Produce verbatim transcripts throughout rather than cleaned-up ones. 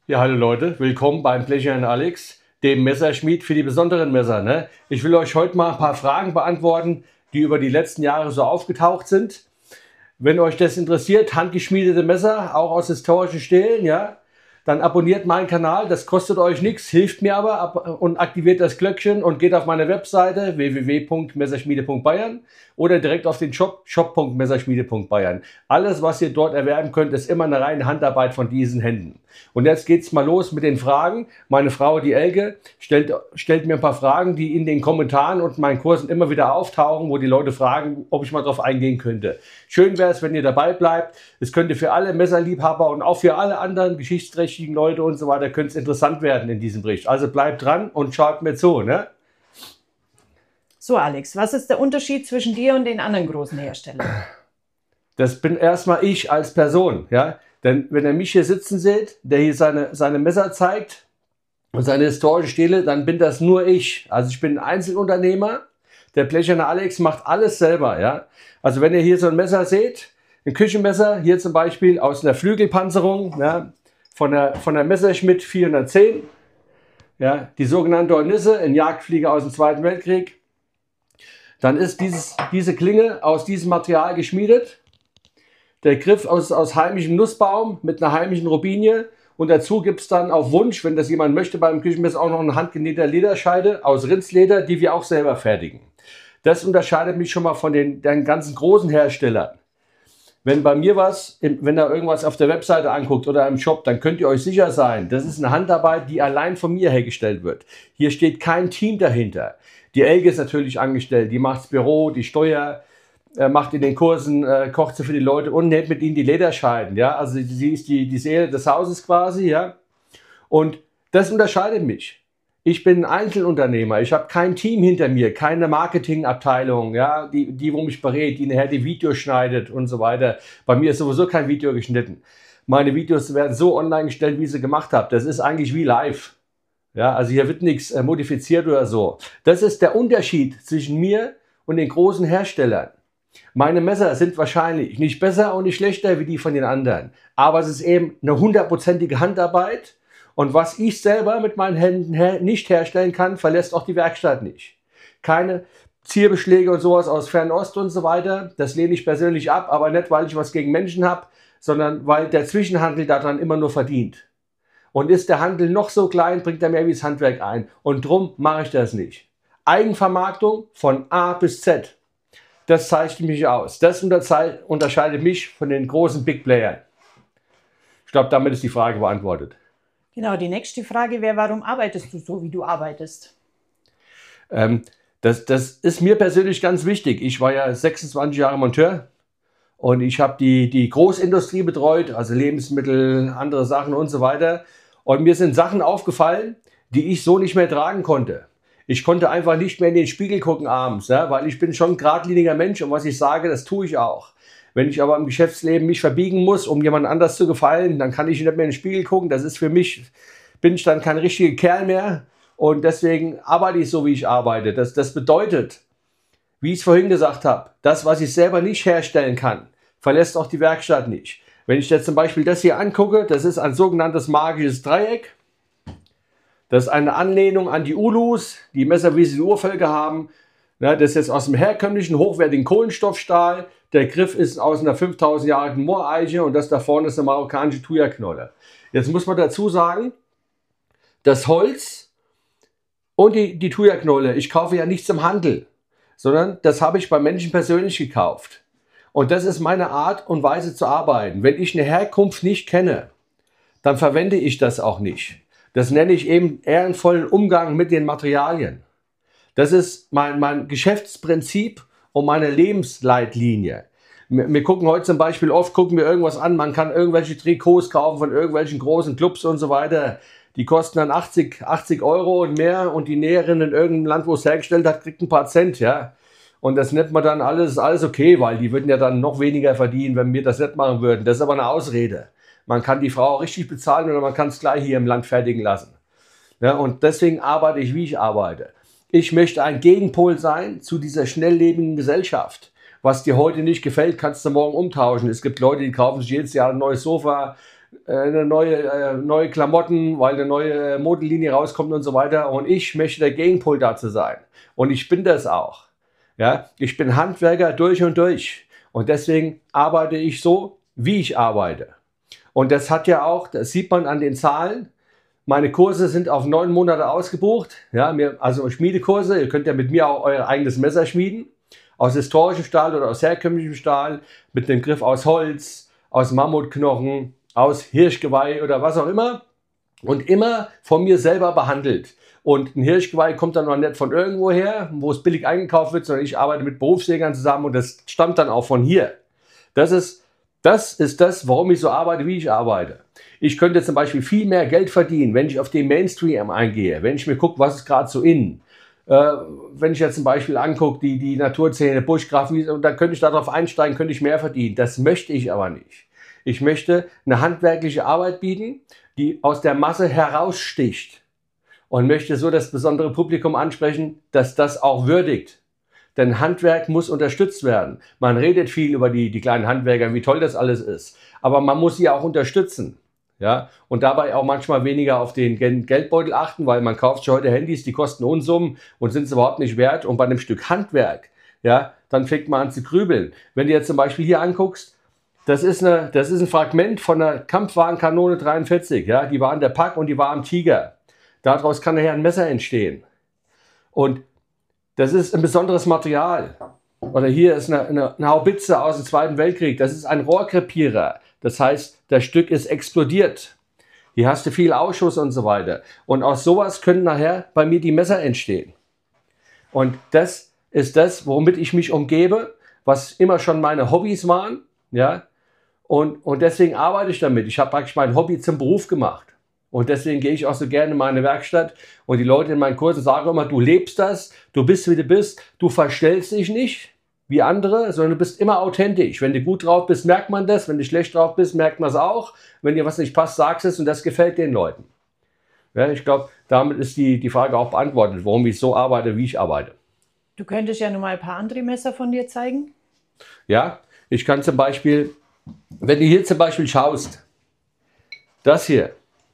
Ja, hallo Leute, willkommen beim Blechern Alex, dem Messerschmied für die besonderen Messer. Ne? Ich will euch heute mal ein paar Fragen beantworten, die über die letzten Jahre so aufgetaucht sind. Wenn euch das interessiert, handgeschmiedete Messer, auch aus historischen Stelen, ja, dann abonniert meinen Kanal, das kostet euch nichts, hilft mir aber ab und aktiviert das Glöckchen und geht auf meine Webseite w w w punkt messerschmiede punkt bayern oder direkt auf den Shop shop punkt messerschmiede punkt bayern. Alles, was ihr dort erwerben könnt, ist immer eine reine Handarbeit von diesen Händen. Und jetzt geht's mal los mit den Fragen. Meine Frau, die Elke, stellt, stellt mir ein paar Fragen, die in den Kommentaren und meinen Kursen immer wieder auftauchen, wo die Leute fragen, ob ich mal drauf eingehen könnte. Schön wäre es, wenn ihr dabei bleibt. Es könnte für alle Messerliebhaber und auch für alle anderen geschichtsträchtigen Leute und so weiter, könnte es interessant werden in diesem Bericht. Also bleibt dran und schaut mir zu. Ne? So Alex, was ist der Unterschied zwischen dir und den anderen großen Herstellern? Das bin erstmal ich als Person. Ja? Denn wenn ihr mich hier sitzen seht, der hier seine, seine Messer zeigt und seine historischen Stele, dann bin das nur ich. Also ich bin ein Einzelunternehmer. Der Blecherne Alex macht alles selber. Ja? Also wenn ihr hier so ein Messer seht, ein Küchenmesser, hier zum Beispiel aus einer Flügelpanzerung, ja, von der, von der Messerschmitt vierhundertzehn, ja, die sogenannte Ornisse, ein Jagdflieger aus dem Zweiten Weltkrieg, dann ist dieses, diese Klinge aus diesem Material geschmiedet. Der Griff aus, aus heimischem Nussbaum mit einer heimischen Robinie und dazu gibt es dann auf Wunsch, wenn das jemand möchte, beim Küchenmesser auch noch eine handgenähte Lederscheide aus Rindsleder, die wir auch selber fertigen. Das unterscheidet mich schon mal von den, den ganzen großen Herstellern. Wenn bei mir was, wenn ihr irgendwas auf der Webseite anguckt oder im Shop, dann könnt ihr euch sicher sein, das ist eine Handarbeit, die allein von mir hergestellt wird. Hier steht kein Team dahinter. Die Elke ist natürlich angestellt, die macht das Büro, die Steuer, äh, macht in den Kursen, äh, kocht sie für die Leute und näht mit ihnen die Lederscheiden. Ja? Also sie ist die, die Seele des Hauses quasi. Ja? Und das unterscheidet mich. Ich bin ein Einzelunternehmer, ich habe kein Team hinter mir, keine Marketingabteilung, ja, die, die wo mich berät, die nachher die Videos schneidet und so weiter. Bei mir ist sowieso kein Video geschnitten. Meine Videos werden so online gestellt, wie ich sie gemacht habe. Das ist eigentlich wie live. Ja, also hier wird nichts äh, modifiziert oder so. Das ist der Unterschied zwischen mir und den großen Herstellern. Meine Messer sind wahrscheinlich nicht besser und nicht schlechter wie die von den anderen. Aber es ist eben eine hundertprozentige Handarbeit. Und was ich selber mit meinen Händen her nicht herstellen kann, verlässt auch die Werkstatt nicht. Keine Zierbeschläge und sowas aus Fernost und so weiter, das lehne ich persönlich ab, aber nicht, weil ich was gegen Menschen habe, sondern weil der Zwischenhandel daran immer nur verdient. Und ist der Handel noch so klein, bringt er mehr wie das Handwerk ein. Und drum mache ich das nicht. Eigenvermarktung von A bis Z, das zeichnet mich aus. Das unterscheidet mich von den großen Big Playern. Ich glaube, damit ist die Frage beantwortet. Genau, die nächste Frage wäre, warum arbeitest du so, wie du arbeitest? Ähm, das, das ist mir persönlich ganz wichtig. Ich war ja sechsundzwanzig Jahre Monteur und ich habe die, die Großindustrie betreut, also Lebensmittel, andere Sachen und so weiter. Und mir sind Sachen aufgefallen, die ich so nicht mehr tragen konnte. Ich konnte einfach nicht mehr in den Spiegel gucken abends, ja, weil ich bin schon ein geradliniger Mensch und was ich sage, das tue ich auch. Wenn ich aber im Geschäftsleben mich verbiegen muss, um jemand anders zu gefallen, dann kann ich nicht mehr in den Spiegel gucken. Das ist für mich, bin ich dann kein richtiger Kerl mehr. Und deswegen arbeite ich so, wie ich arbeite. Das, das bedeutet, wie ich es vorhin gesagt habe, das, was ich selber nicht herstellen kann, verlässt auch die Werkstatt nicht. Wenn ich jetzt zum Beispiel das hier angucke, das ist ein sogenanntes magisches Dreieck. Das ist eine Anlehnung an die Ulus, die Messer, wie sie die Urvölker haben. Ja, das ist jetzt aus dem herkömmlichen, hochwertigen Kohlenstoffstahl. Der Griff ist aus einer fünftausend Jahre alten Mooreiche und das da vorne ist eine marokkanische Thuja-Knolle. Jetzt muss man dazu sagen, das Holz und die, die Thuja-Knolle, ich kaufe ja nichts im Handel, sondern das habe ich bei Menschen persönlich gekauft. Und das ist meine Art und Weise zu arbeiten. Wenn ich eine Herkunft nicht kenne, dann verwende ich das auch nicht. Das nenne ich eben ehrenvollen Umgang mit den Materialien. Das ist mein, mein Geschäftsprinzip und meine Lebensleitlinie. Wir, wir gucken heute zum Beispiel oft, gucken wir irgendwas an, man kann irgendwelche Trikots kaufen von irgendwelchen großen Clubs und so weiter. Die kosten dann achtzig Euro und mehr und die Näherin in irgendeinem Land, wo es hergestellt hat, kriegt ein paar Cent, ja. Und das nennt man dann alles, alles okay, weil die würden ja dann noch weniger verdienen, wenn wir das nicht machen würden. Das ist aber eine Ausrede. Man kann die Frau richtig bezahlen oder man kann es gleich hier im Land fertigen lassen. Ja, und deswegen arbeite ich, wie ich arbeite. Ich möchte ein Gegenpol sein zu dieser schnelllebigen Gesellschaft. Was dir heute nicht gefällt, kannst du morgen umtauschen. Es gibt Leute, die kaufen sich jedes Jahr ein neues Sofa, äh, eine neue, äh, neue Klamotten, weil eine neue Modellinie rauskommt und so weiter. Und ich möchte der Gegenpol dazu sein. Und ich bin das auch. Ja? Ich bin Handwerker durch und durch. Und deswegen arbeite ich so, wie ich arbeite. Und das hat ja auch, das sieht man an den Zahlen, meine Kurse sind auf neun Monate ausgebucht. Ja, mir, also Schmiedekurse, ihr könnt ja mit mir auch euer eigenes Messer schmieden. Aus historischem Stahl oder aus herkömmlichem Stahl, mit einem Griff aus Holz, aus Mammutknochen, aus Hirschgeweih oder was auch immer. Und immer von mir selber behandelt. Und ein Hirschgeweih kommt dann noch nicht von irgendwo her, wo es billig eingekauft wird, sondern ich arbeite mit Berufsjägern zusammen und das stammt dann auch von hier. Das ist, das ist das, warum ich so arbeite, wie ich arbeite. Ich könnte zum Beispiel viel mehr Geld verdienen, wenn ich auf den Mainstream eingehe, wenn ich mir gucke, was ist gerade so in. Äh, wenn ich jetzt zum Beispiel angucke, die, die Naturszene, Buschkraft, dann könnte ich darauf einsteigen, könnte ich mehr verdienen. Das möchte ich aber nicht. Ich möchte eine handwerkliche Arbeit bieten, die aus der Masse heraussticht und möchte so das besondere Publikum ansprechen, dass das auch würdigt. Denn Handwerk muss unterstützt werden. Man redet viel über die, die kleinen Handwerker, wie toll das alles ist. Aber man muss sie auch unterstützen. Ja? Und dabei auch manchmal weniger auf den Geldbeutel achten, weil man kauft schon heute Handys, die kosten Unsummen und sind es überhaupt nicht wert. Und bei einem Stück Handwerk, ja, dann fängt man an zu grübeln. Wenn du jetzt zum Beispiel hier anguckst, das ist, eine, das ist ein Fragment von einer Kampfwagenkanone dreiundvierzig. Ja? Die war an der Pack und die war am Tiger. Daraus kann nachher ein Messer entstehen. Und das ist ein besonderes Material. Oder hier ist eine, eine, eine Haubitze aus dem Zweiten Weltkrieg. Das ist ein Rohrkrepierer. Das heißt, das Stück ist explodiert. Hier hast du viel Ausschuss und so weiter. Und aus sowas können nachher bei mir die Messer entstehen. Und das ist das, womit ich mich umgebe, was immer schon meine Hobbys waren. Ja? Und, und deswegen arbeite ich damit. Ich habe praktisch mein Hobby zum Beruf gemacht. Und deswegen gehe ich auch so gerne in meine Werkstatt und die Leute in meinen Kursen sagen immer, du lebst das, du bist wie du bist, du verstellst dich nicht wie andere, sondern du bist immer authentisch. Wenn du gut drauf bist, merkt man das, wenn du schlecht drauf bist, merkt man es auch. Wenn dir was nicht passt, sagst es und das gefällt den Leuten. Ja, ich glaube, damit ist die, die Frage auch beantwortet, warum ich so arbeite, wie ich arbeite. Du könntest ja nur mal ein paar andere Messer von dir zeigen. Ja, ich kann zum Beispiel, wenn du hier zum Beispiel schaust, das hier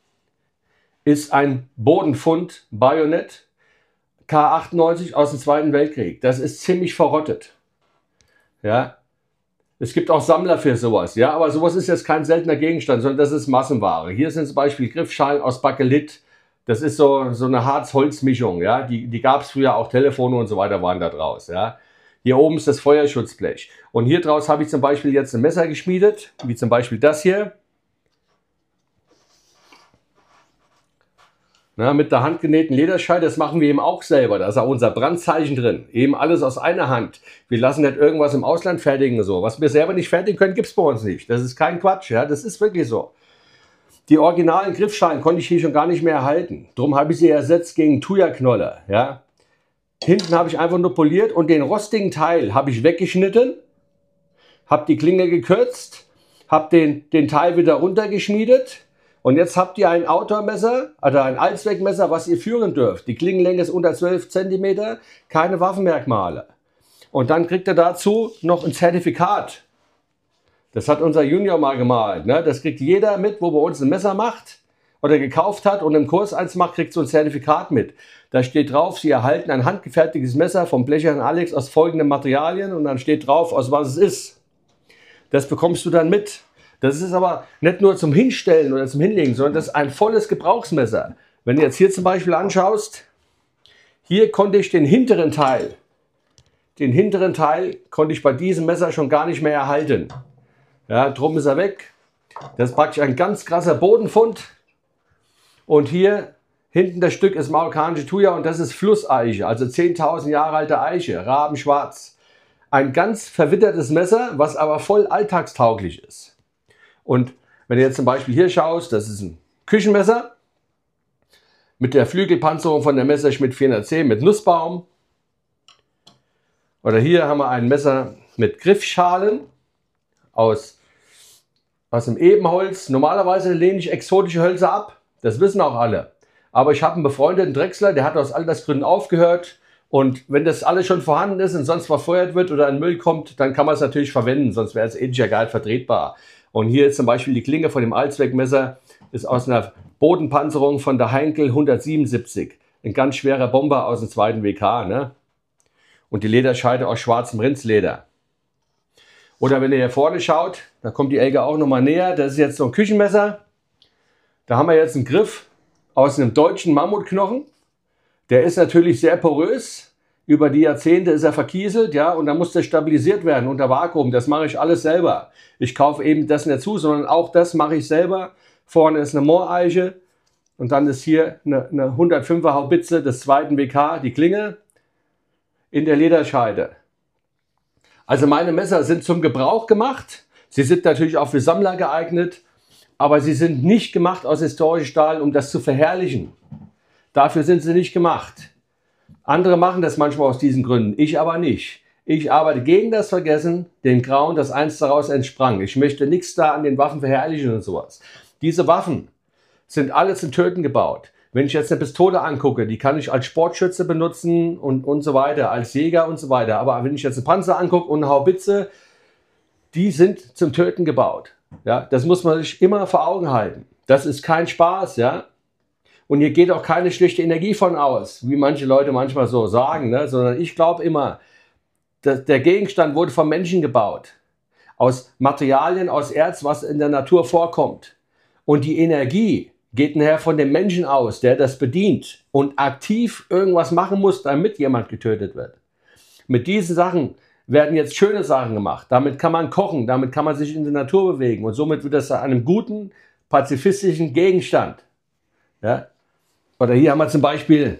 ist ein Bodenfund Bajonett K achtundneunzig aus dem Zweiten Weltkrieg. Das ist ziemlich verrottet. Ja. Es gibt auch Sammler für sowas, ja, aber sowas ist jetzt kein seltener Gegenstand, sondern das ist Massenware. Hier sind zum Beispiel Griffschalen aus Bakelit. Das ist so, so eine Harz-Holz-Mischung, ja. Die, die gab es früher, auch Telefone und so weiter waren da draus, ja. Hier oben ist das Feuerschutzblech. Und hier draus habe ich zum Beispiel jetzt ein Messer geschmiedet, wie zum Beispiel das hier. Na, mit der handgenähten Lederscheibe, das machen wir eben auch selber. Da ist auch unser Brandzeichen drin. Eben alles aus einer Hand. Wir lassen nicht irgendwas im Ausland fertigen. So. Was wir selber nicht fertigen können, gibt es bei uns nicht. Das ist kein Quatsch. Ja? Das ist wirklich so. Die originalen Griffschalen konnte ich hier schon gar nicht mehr erhalten. Darum habe ich sie ersetzt gegen Thuja-Knoller. Ja? Hinten habe ich einfach nur poliert und den rostigen Teil habe ich weggeschnitten, habe die Klinge gekürzt, habe den, den Teil wieder runtergeschmiedet. Und jetzt habt ihr ein Outdoor-Messer, also ein Allzweckmesser, was ihr führen dürft. Die Klingenlänge ist unter zwölf Zentimeter, keine Waffenmerkmale. Und dann kriegt ihr dazu noch ein Zertifikat. Das hat unser Junior mal gemalt. Ne? Das kriegt jeder mit, wo bei uns ein Messer macht oder gekauft hat und im Kurs eins macht, kriegt so ein Zertifikat mit. Da steht drauf, Sie erhalten ein handgefertigtes Messer vom Blechern Alex aus folgenden Materialien und dann steht drauf, aus was es ist. Das bekommst du dann mit. Das ist aber nicht nur zum Hinstellen oder zum Hinlegen, sondern das ist ein volles Gebrauchsmesser. Wenn du jetzt hier zum Beispiel anschaust, hier konnte ich den hinteren Teil, den hinteren Teil konnte ich bei diesem Messer schon gar nicht mehr erhalten. Ja, drum ist er weg. Das ist praktisch ein ganz krasser Bodenfund. Und hier hinten das Stück ist marokkanische Thuja und das ist Flusseiche, also zehntausend Jahre alte Eiche, rabenschwarz. Ein ganz verwittertes Messer, was aber voll alltagstauglich ist. Und wenn du jetzt zum Beispiel hier schaust, das ist ein Küchenmesser mit der Flügelpanzerung von der Messerschmitt vierhundertzehn mit Nussbaum. Oder hier haben wir ein Messer mit Griffschalen aus, aus dem Ebenholz. Normalerweise lehne ich exotische Hölzer ab, das wissen auch alle. Aber ich habe einen befreundeten Drechsler, der hat aus Altersgründen aufgehört. Und wenn das alles schon vorhanden ist und sonst verfeuert wird oder ein Müll kommt, dann kann man es natürlich verwenden, sonst wäre es ethischer gar nicht vertretbar. Und hier ist zum Beispiel die Klinge von dem Allzweckmesser, ist aus einer Bodenpanzerung von der Heinkel hundertsiebenundsiebzig. Ein ganz schwerer Bomber aus dem zweiten W K. Ne? Und die Lederscheide aus schwarzem Rindsleder. Oder wenn ihr hier vorne schaut, da kommt die Elke auch nochmal näher. Das ist jetzt so ein Küchenmesser. Da haben wir jetzt einen Griff aus einem deutschen Mammutknochen. Der ist natürlich sehr porös. Über die Jahrzehnte ist er verkieselt, ja, und dann muss der stabilisiert werden unter Vakuum. Das mache ich alles selber. Ich kaufe eben das nicht zu, sondern auch das mache ich selber. Vorne ist eine Mooreiche und dann ist hier eine, eine hundertfünfer Haubitze des zweiten W K, die Klinge in der Lederscheide. Also meine Messer sind zum Gebrauch gemacht. Sie sind natürlich auch für Sammler geeignet, aber sie sind nicht gemacht aus historischen Stahl, um das zu verherrlichen. Dafür sind sie nicht gemacht. Andere machen das manchmal aus diesen Gründen, ich aber nicht. Ich arbeite gegen das Vergessen, dem Grauen, das einst daraus entsprang. Ich möchte nichts da an den Waffen verherrlichen und sowas. Diese Waffen sind alle zum Töten gebaut. Wenn ich jetzt eine Pistole angucke, die kann ich als Sportschütze benutzen und, und so weiter, als Jäger und so weiter. Aber wenn ich jetzt einen Panzer angucke und eine Haubitze, die sind zum Töten gebaut. Ja, das muss man sich immer vor Augen halten. Das ist kein Spaß, ja. Und hier geht auch keine schlechte Energie von aus, wie manche Leute manchmal so sagen, ne? Sondern ich glaube immer, dass der Gegenstand wurde vom Menschen gebaut. Aus Materialien, aus Erz, was in der Natur vorkommt. Und die Energie geht nachher von dem Menschen aus, der das bedient und aktiv irgendwas machen muss, damit jemand getötet wird. Mit diesen Sachen werden jetzt schöne Sachen gemacht. Damit kann man kochen, damit kann man sich in der Natur bewegen. Und somit wird das zu einem guten, pazifistischen Gegenstand. Ja? Oder hier haben wir zum Beispiel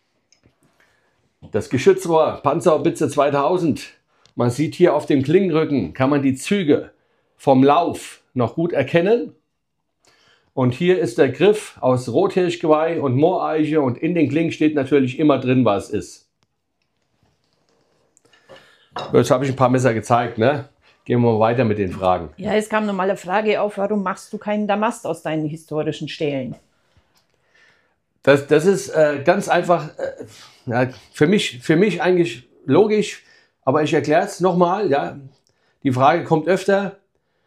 das Geschützrohr Panzerhaubitze zweitausend. Man sieht hier auf dem Klingenrücken, kann man die Züge vom Lauf noch gut erkennen. Und hier ist der Griff aus Rothirschgeweih und Mooreiche und in den Klingen steht natürlich immer drin, was ist. Jetzt habe ich ein paar Messer gezeigt, ne? Gehen wir mal weiter mit den Fragen. Ja, es kam nochmal eine Frage auf, warum machst du keinen Damast aus deinen historischen Stählen? Das, das ist äh, ganz einfach, äh, ja, für mich, für mich eigentlich logisch, aber ich erkläre es nochmal. Ja. Die Frage kommt öfter.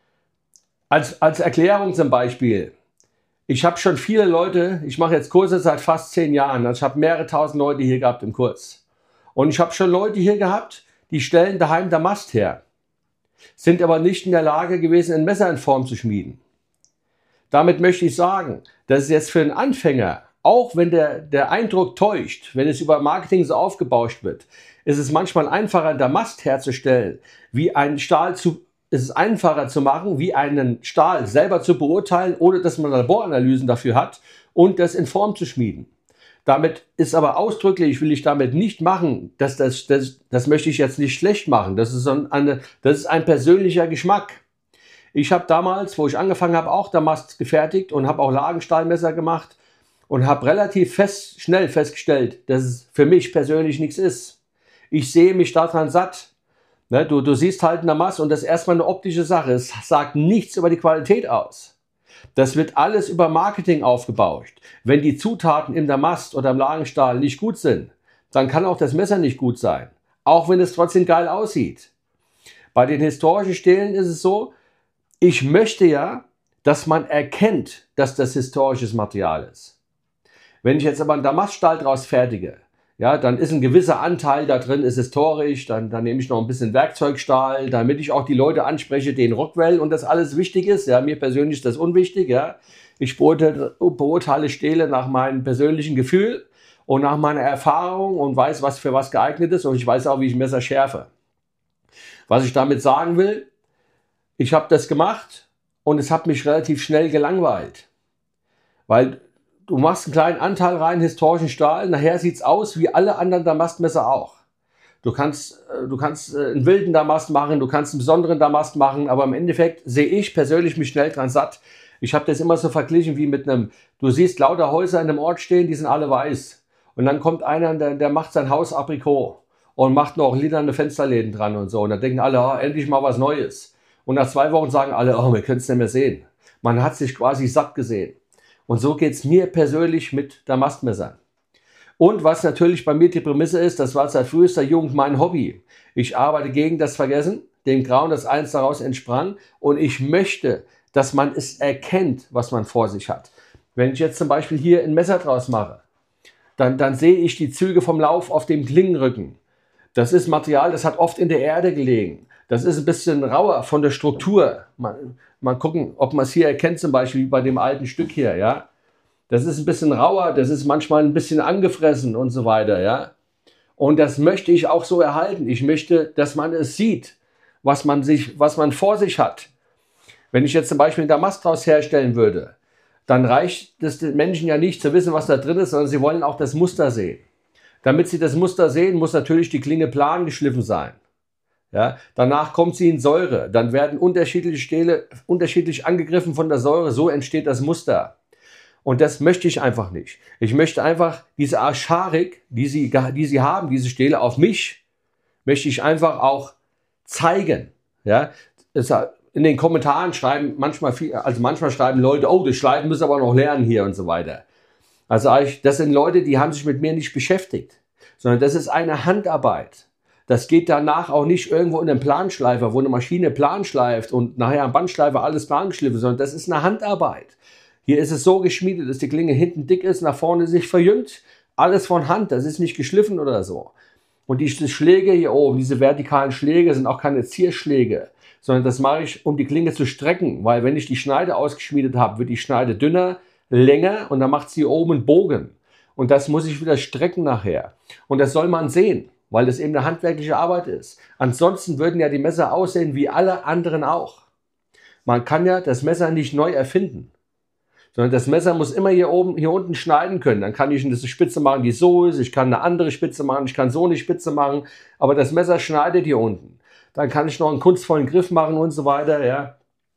Als, als Erklärung zum Beispiel, ich habe schon viele Leute, ich mache jetzt Kurse seit fast zehn Jahren, also ich habe mehrere tausend Leute hier gehabt im Kurs. Und ich habe schon Leute hier gehabt, die stellen daheim Damast her, sind aber nicht in der Lage gewesen, ein Messer in Form zu schmieden. Damit möchte ich sagen, dass es jetzt für einen Anfänger, auch wenn der, der Eindruck täuscht, wenn es über Marketing so aufgebauscht wird, ist es manchmal einfacher, Damast herzustellen, wie einen Stahl zu, ist es einfacher zu machen, wie einen Stahl selber zu beurteilen, ohne dass man Laboranalysen dafür hat und das in Form zu schmieden. Damit ist aber ausdrücklich, will ich damit nicht machen, dass das, das, das möchte ich jetzt nicht schlecht machen. Das ist, so eine, das ist ein persönlicher Geschmack. Ich habe damals, wo ich angefangen habe, auch Damast gefertigt und habe auch Lagenstahlmesser gemacht und habe relativ fest, schnell festgestellt, dass es für mich persönlich nichts ist. Ich sehe mich daran satt. Ne, du, du siehst halt einen Damast und das ist erstmal eine optische Sache. Es sagt nichts über die Qualität aus. Das wird alles über Marketing aufgebauscht. Wenn die Zutaten im Damast oder im Lagenstahl nicht gut sind, dann kann auch das Messer nicht gut sein. Auch wenn es trotzdem geil aussieht. Bei den historischen Stählen ist es so, ich möchte ja, dass man erkennt, dass das historisches Material ist. Wenn ich jetzt aber einen Damaststahl draus fertige, ja, dann ist ein gewisser Anteil da drin, ist historisch, dann, dann nehme ich noch ein bisschen Werkzeugstahl, damit ich auch die Leute anspreche, denen Rockwell und das alles wichtig ist. Ja, mir persönlich ist das unwichtig. Ja. Ich beurteile, beurteile Stähle nach meinem persönlichen Gefühl und nach meiner Erfahrung und weiß, was für was geeignet ist und ich weiß auch, wie ich Messer schärfe. Was ich damit sagen will, ich habe das gemacht und es hat mich relativ schnell gelangweilt, weil du machst einen kleinen Anteil rein historischen Stahl, nachher sieht es aus wie alle anderen Damastmesser auch. Du kannst, du kannst einen wilden Damast machen, du kannst einen besonderen Damast machen, aber im Endeffekt sehe ich persönlich mich schnell dran satt. Ich habe das immer so verglichen wie mit einem, du siehst lauter Häuser in einem Ort stehen, die sind alle weiß. Und dann kommt einer, der, der macht sein Haus Aprikot und macht noch lilane Fensterläden dran und so. Und dann denken alle, oh, endlich mal was Neues. Und nach zwei Wochen sagen alle, oh, wir können es nicht mehr sehen. Man hat sich quasi satt gesehen. Und so geht es mir persönlich mit Damastmessern. Und was natürlich bei mir die Prämisse ist, das war seit frühester Jugend mein Hobby. Ich arbeite gegen das Vergessen, dem Grauen, das einst daraus entsprang. Und ich möchte, dass man es erkennt, was man vor sich hat. Wenn ich jetzt zum Beispiel hier ein Messer draus mache, dann, dann sehe ich die Züge vom Lauf auf dem Klingenrücken. Das ist Material, das hat oft in der Erde gelegen. Das ist ein bisschen rauer von der Struktur. Mal, mal gucken, ob man es hier erkennt, zum Beispiel bei dem alten Stück hier. Ja? Das ist ein bisschen rauer, das ist manchmal ein bisschen angefressen und so weiter. Ja? Und das möchte ich auch so erhalten. Ich möchte, dass man es sieht, was man, sich, was man vor sich hat. Wenn ich jetzt zum Beispiel einen Damast draus herstellen würde, dann reicht es den Menschen ja nicht zu wissen, was da drin ist, sondern sie wollen auch das Muster sehen. Damit sie das Muster sehen, muss natürlich die Klinge plan geschliffen sein. Ja, danach kommt sie in Säure, dann werden unterschiedliche Stähle unterschiedlich angegriffen von der Säure, so entsteht das Muster. Und das möchte ich einfach nicht. Ich möchte einfach diese Arscharik, die sie, die sie haben, diese Stähle auf mich, möchte ich einfach auch zeigen. Ja, es, in den Kommentaren schreiben manchmal viel, also manchmal schreiben Leute, oh, das Schleifen müssen wir aber noch lernen hier und so weiter. Also das sind Leute, die haben sich mit mir nicht beschäftigt, sondern das ist eine Handarbeit. Das geht danach auch nicht irgendwo in einem Planschleifer, wo eine Maschine plan schleift und nachher am Bandschleifer alles plan geschliffen, sondern das ist eine Handarbeit. Hier ist es so geschmiedet, dass die Klinge hinten dick ist, nach vorne sich verjüngt. Alles von Hand, das ist nicht geschliffen oder so. Und die Schläge hier oben, diese vertikalen Schläge, sind auch keine Zierschläge, sondern das mache ich, um die Klinge zu strecken, weil wenn ich die Schneide ausgeschmiedet habe, wird die Schneide dünner, länger und dann macht sie hier oben einen Bogen. Und das muss ich wieder strecken nachher. Und das soll man sehen, weil das eben eine handwerkliche Arbeit ist. Ansonsten würden ja die Messer aussehen wie alle anderen auch. Man kann ja das Messer nicht neu erfinden, sondern das Messer muss immer hier oben, hier unten schneiden können. Dann kann ich eine Spitze machen, die so ist, ich kann eine andere Spitze machen, ich kann so eine Spitze machen, aber das Messer schneidet hier unten. Dann kann ich noch einen kunstvollen Griff machen und so weiter, ja.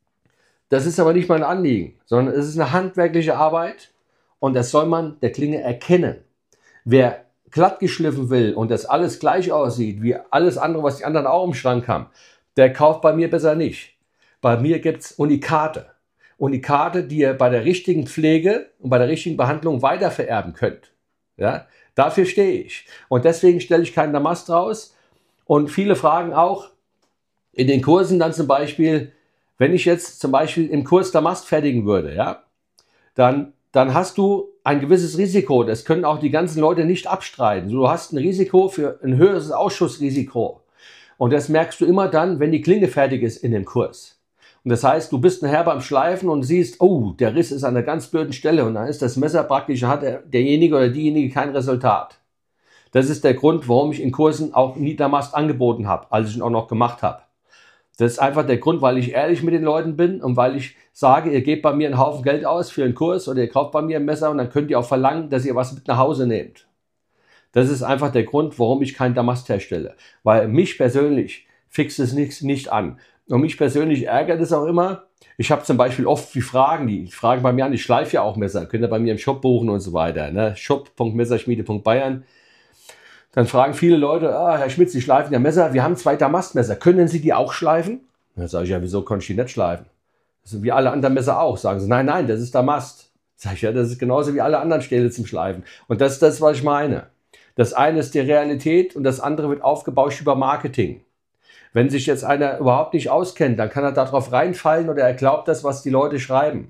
Das ist aber nicht mein Anliegen, sondern es ist eine handwerkliche Arbeit und das soll man der Klinge erkennen. Wer glatt geschliffen will und das alles gleich aussieht, wie alles andere, was die anderen auch im Schrank haben, der kauft bei mir besser nicht. Bei mir gibt es Unikate. Unikate, die ihr bei der richtigen Pflege und bei der richtigen Behandlung weitervererben könnt. Ja? Dafür stehe ich. Und deswegen stelle ich keinen Damast raus. Und viele fragen auch in den Kursen dann zum Beispiel, wenn ich jetzt zum Beispiel im Kurs Damast fertigen würde, ja, dann, dann hast du ein gewisses Risiko. Das können auch die ganzen Leute nicht abstreiten. Du hast ein Risiko für ein höheres Ausschussrisiko. Und das merkst du immer dann, wenn die Klinge fertig ist in dem Kurs. Und das heißt, du bist nachher beim Schleifen und siehst, oh, der Riss ist an einer ganz blöden Stelle und dann ist das Messer praktisch, hat der, derjenige oder diejenige kein Resultat. Das ist der Grund, warum ich in Kursen auch nie Damast angeboten habe, als ich ihn auch noch gemacht habe. Das ist einfach der Grund, weil ich ehrlich mit den Leuten bin und weil ich sage, ihr gebt bei mir einen Haufen Geld aus für einen Kurs oder ihr kauft bei mir ein Messer und dann könnt ihr auch verlangen, dass ihr was mit nach Hause nehmt. Das ist einfach der Grund, warum ich keinen Damast herstelle. Weil mich persönlich fixt es nicht, nicht an. Und mich persönlich ärgert es auch immer. Ich habe zum Beispiel oft die Fragen, die fragen bei mir an, ich schleife ja auch Messer, könnt ihr bei mir im Shop buchen und so weiter. Ne? shop punkt messerschmiede punkt bayern. Dann fragen viele Leute, ah, Herr Schmitz, Sie schleifen ja Messer, wir haben zwei Damastmesser, können Sie die auch schleifen? Dann sage ich, ja, wieso kann ich die nicht schleifen? Das sind wie alle anderen Messer auch. Sagen sie, nein, nein, das ist Damast. Sage ich, ja, das ist genauso wie alle anderen Stähle zum Schleifen. Und das ist das, was ich meine. Das eine ist die Realität und das andere wird aufgebauscht über Marketing. Wenn sich jetzt einer überhaupt nicht auskennt, dann kann er darauf reinfallen oder er glaubt das, was die Leute schreiben.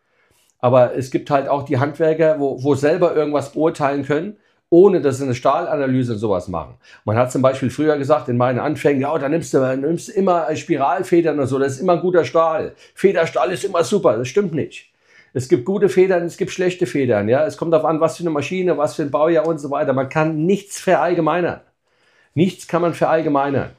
Aber es gibt halt auch die Handwerker, wo, wo selber irgendwas beurteilen können, ohne dass sie eine Stahlanalyse und sowas machen. Man hat zum Beispiel früher gesagt, in meinen Anfängen, ja, da nimmst du, nimmst du immer Spiralfedern und so, das ist immer ein guter Stahl. Federstahl ist immer super, das stimmt nicht. Es gibt gute Federn, es gibt schlechte Federn. Ja? Es kommt darauf an, was für eine Maschine, was für ein Baujahr und so weiter. Man kann nichts verallgemeinern. Nichts kann man verallgemeinern.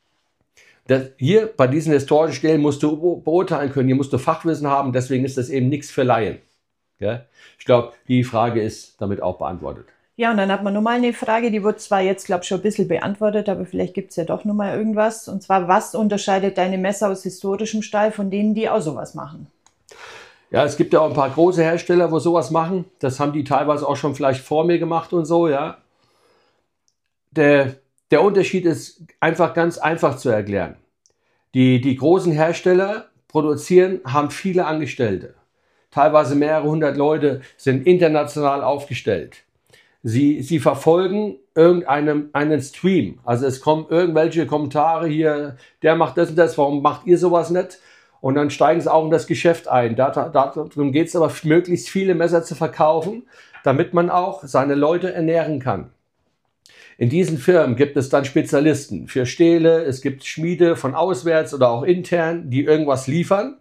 Das, hier bei diesen historischen Stellen musst du beurteilen können, hier musst du Fachwissen haben, deswegen ist das eben nichts für Laien. Ja? Ich glaube, die Frage ist damit auch beantwortet. Ja, und dann hat man nochmal eine Frage, die wird zwar jetzt, glaube ich, schon ein bisschen beantwortet, aber vielleicht gibt es ja doch nochmal irgendwas. Und zwar, was unterscheidet deine Messer aus historischem Stahl von denen, die auch sowas machen? Ja, es gibt ja auch ein paar große Hersteller, wo sowas machen. Das haben die teilweise auch schon vielleicht vor mir gemacht und so, ja. Der, der Unterschied ist einfach ganz einfach zu erklären. Die, die großen Hersteller produzieren, haben viele Angestellte. Teilweise mehrere hundert Leute, sind international aufgestellt. Sie, sie verfolgen irgendeinen einen Stream. Also es kommen irgendwelche Kommentare hier, der macht das und das, warum macht ihr sowas nicht? und dann steigen sie auch in das Geschäft ein. Da, da, darum geht es aber, möglichst viele Messer zu verkaufen, damit man auch seine Leute ernähren kann. In diesen Firmen gibt es dann Spezialisten für Stähle, es gibt Schmiede von auswärts oder auch intern, die irgendwas liefern,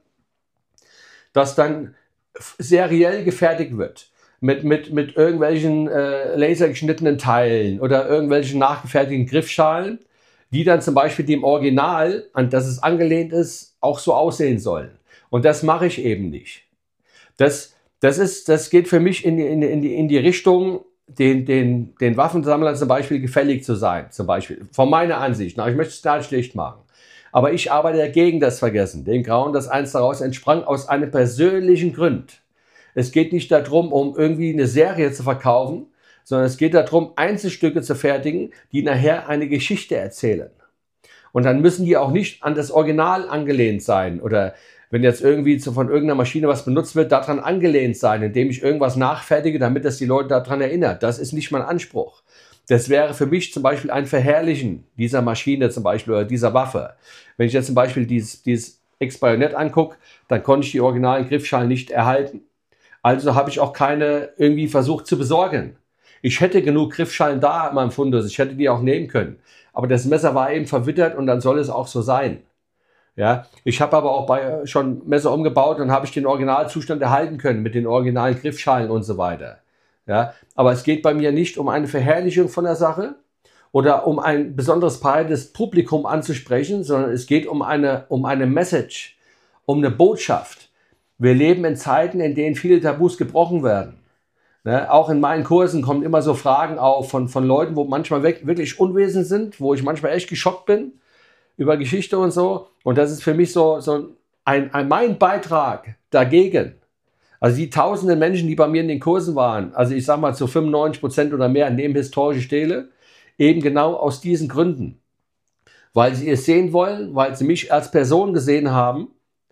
das dann seriell gefertigt wird. Mit, mit, mit irgendwelchen äh, lasergeschnittenen Teilen oder irgendwelchen nachgefertigten Griffschalen, die dann zum Beispiel dem Original, an das es angelehnt ist, auch so aussehen sollen. Und das mache ich eben nicht. Das, das, ist, das geht für mich in die, in die, in die Richtung, den, den, den Waffensammlern zum Beispiel gefällig zu sein. Zum Beispiel, von meiner Ansicht nach. Ich möchte es gar nicht schlecht machen. Aber ich arbeite ja gegen das Vergessen. Dem Grauen, das eins daraus entsprang, aus einem persönlichen Grund. Es geht nicht darum, um irgendwie eine Serie zu verkaufen, sondern es geht darum, Einzelstücke zu fertigen, die nachher eine Geschichte erzählen. Und dann müssen die auch nicht an das Original angelehnt sein oder wenn jetzt irgendwie von irgendeiner Maschine was benutzt wird, daran angelehnt sein, indem ich irgendwas nachfertige, damit das die Leute daran erinnert. Das ist nicht mein Anspruch. Das wäre für mich zum Beispiel ein Verherrlichen dieser Maschine zum Beispiel oder dieser Waffe. Wenn ich jetzt zum Beispiel dieses, dieses Ex-Bajonett angucke, dann konnte ich die originalen Griffschalen nicht erhalten. Also habe ich auch keine irgendwie versucht zu besorgen. Ich hätte genug Griffschalen da in meinem Fundus, ich hätte die auch nehmen können. Aber das Messer war eben verwittert und dann soll es auch so sein. Ja, ich habe aber auch bei, schon Messer umgebaut und habe ich den Originalzustand erhalten können mit den originalen Griffschalen und so weiter. Ja, aber es geht bei mir nicht um eine Verherrlichung von der Sache oder um ein besonderes breites Publikum anzusprechen, sondern es geht um eine, um eine Message, um eine Botschaft. Wir leben in Zeiten, in denen viele Tabus gebrochen werden. Ne, auch in meinen Kursen kommen immer so Fragen auf von, von Leuten, wo manchmal wirklich unwesend sind, wo ich manchmal echt geschockt bin über Geschichte und so. Und das ist für mich so, so ein, ein mein Beitrag dagegen. Also die tausenden Menschen, die bei mir in den Kursen waren, also ich sage mal zu fünfundneunzig Prozent oder mehr, nehmen historische Stähle, eben genau aus diesen Gründen. Weil sie es sehen wollen, weil sie mich als Person gesehen haben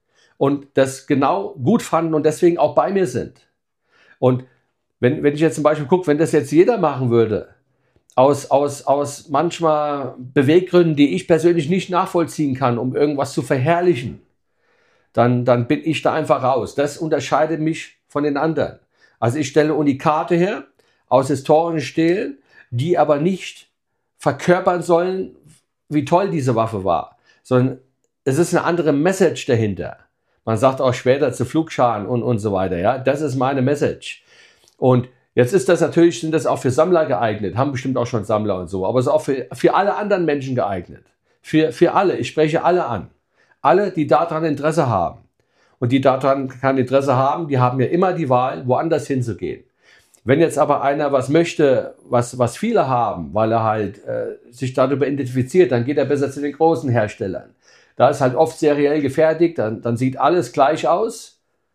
und das genau gut fanden und deswegen auch bei mir sind. Und wenn, wenn ich jetzt zum Beispiel gucke, wenn das jetzt jeder machen würde, aus, aus, aus manchmal Beweggründen, die ich persönlich nicht nachvollziehen kann, um irgendwas zu verherrlichen, dann, dann bin ich da einfach raus. Das unterscheidet mich von den anderen. Also ich stelle Unikate her, aus historischen Stählen, die aber nicht verkörpern sollen, wie toll diese Waffe war, sondern es ist eine andere Message dahinter. Man sagt auch später zu Flugscharen und, und so weiter. Ja? Das ist meine Message. Und jetzt ist das natürlich, sind das auch für Sammler geeignet, haben bestimmt auch schon Sammler und so, aber es ist auch für, für alle anderen Menschen geeignet. Für, für alle, ich spreche alle an. Alle, die daran Interesse haben. Und die daran kein Interesse haben, die haben ja immer die Wahl, woanders hinzugehen. Wenn jetzt aber einer was möchte, was, was viele haben, weil er halt äh, sich darüber identifiziert, dann geht er besser zu den großen Herstellern. Da ist halt oft seriell gefertigt, dann, dann sieht alles gleich aus.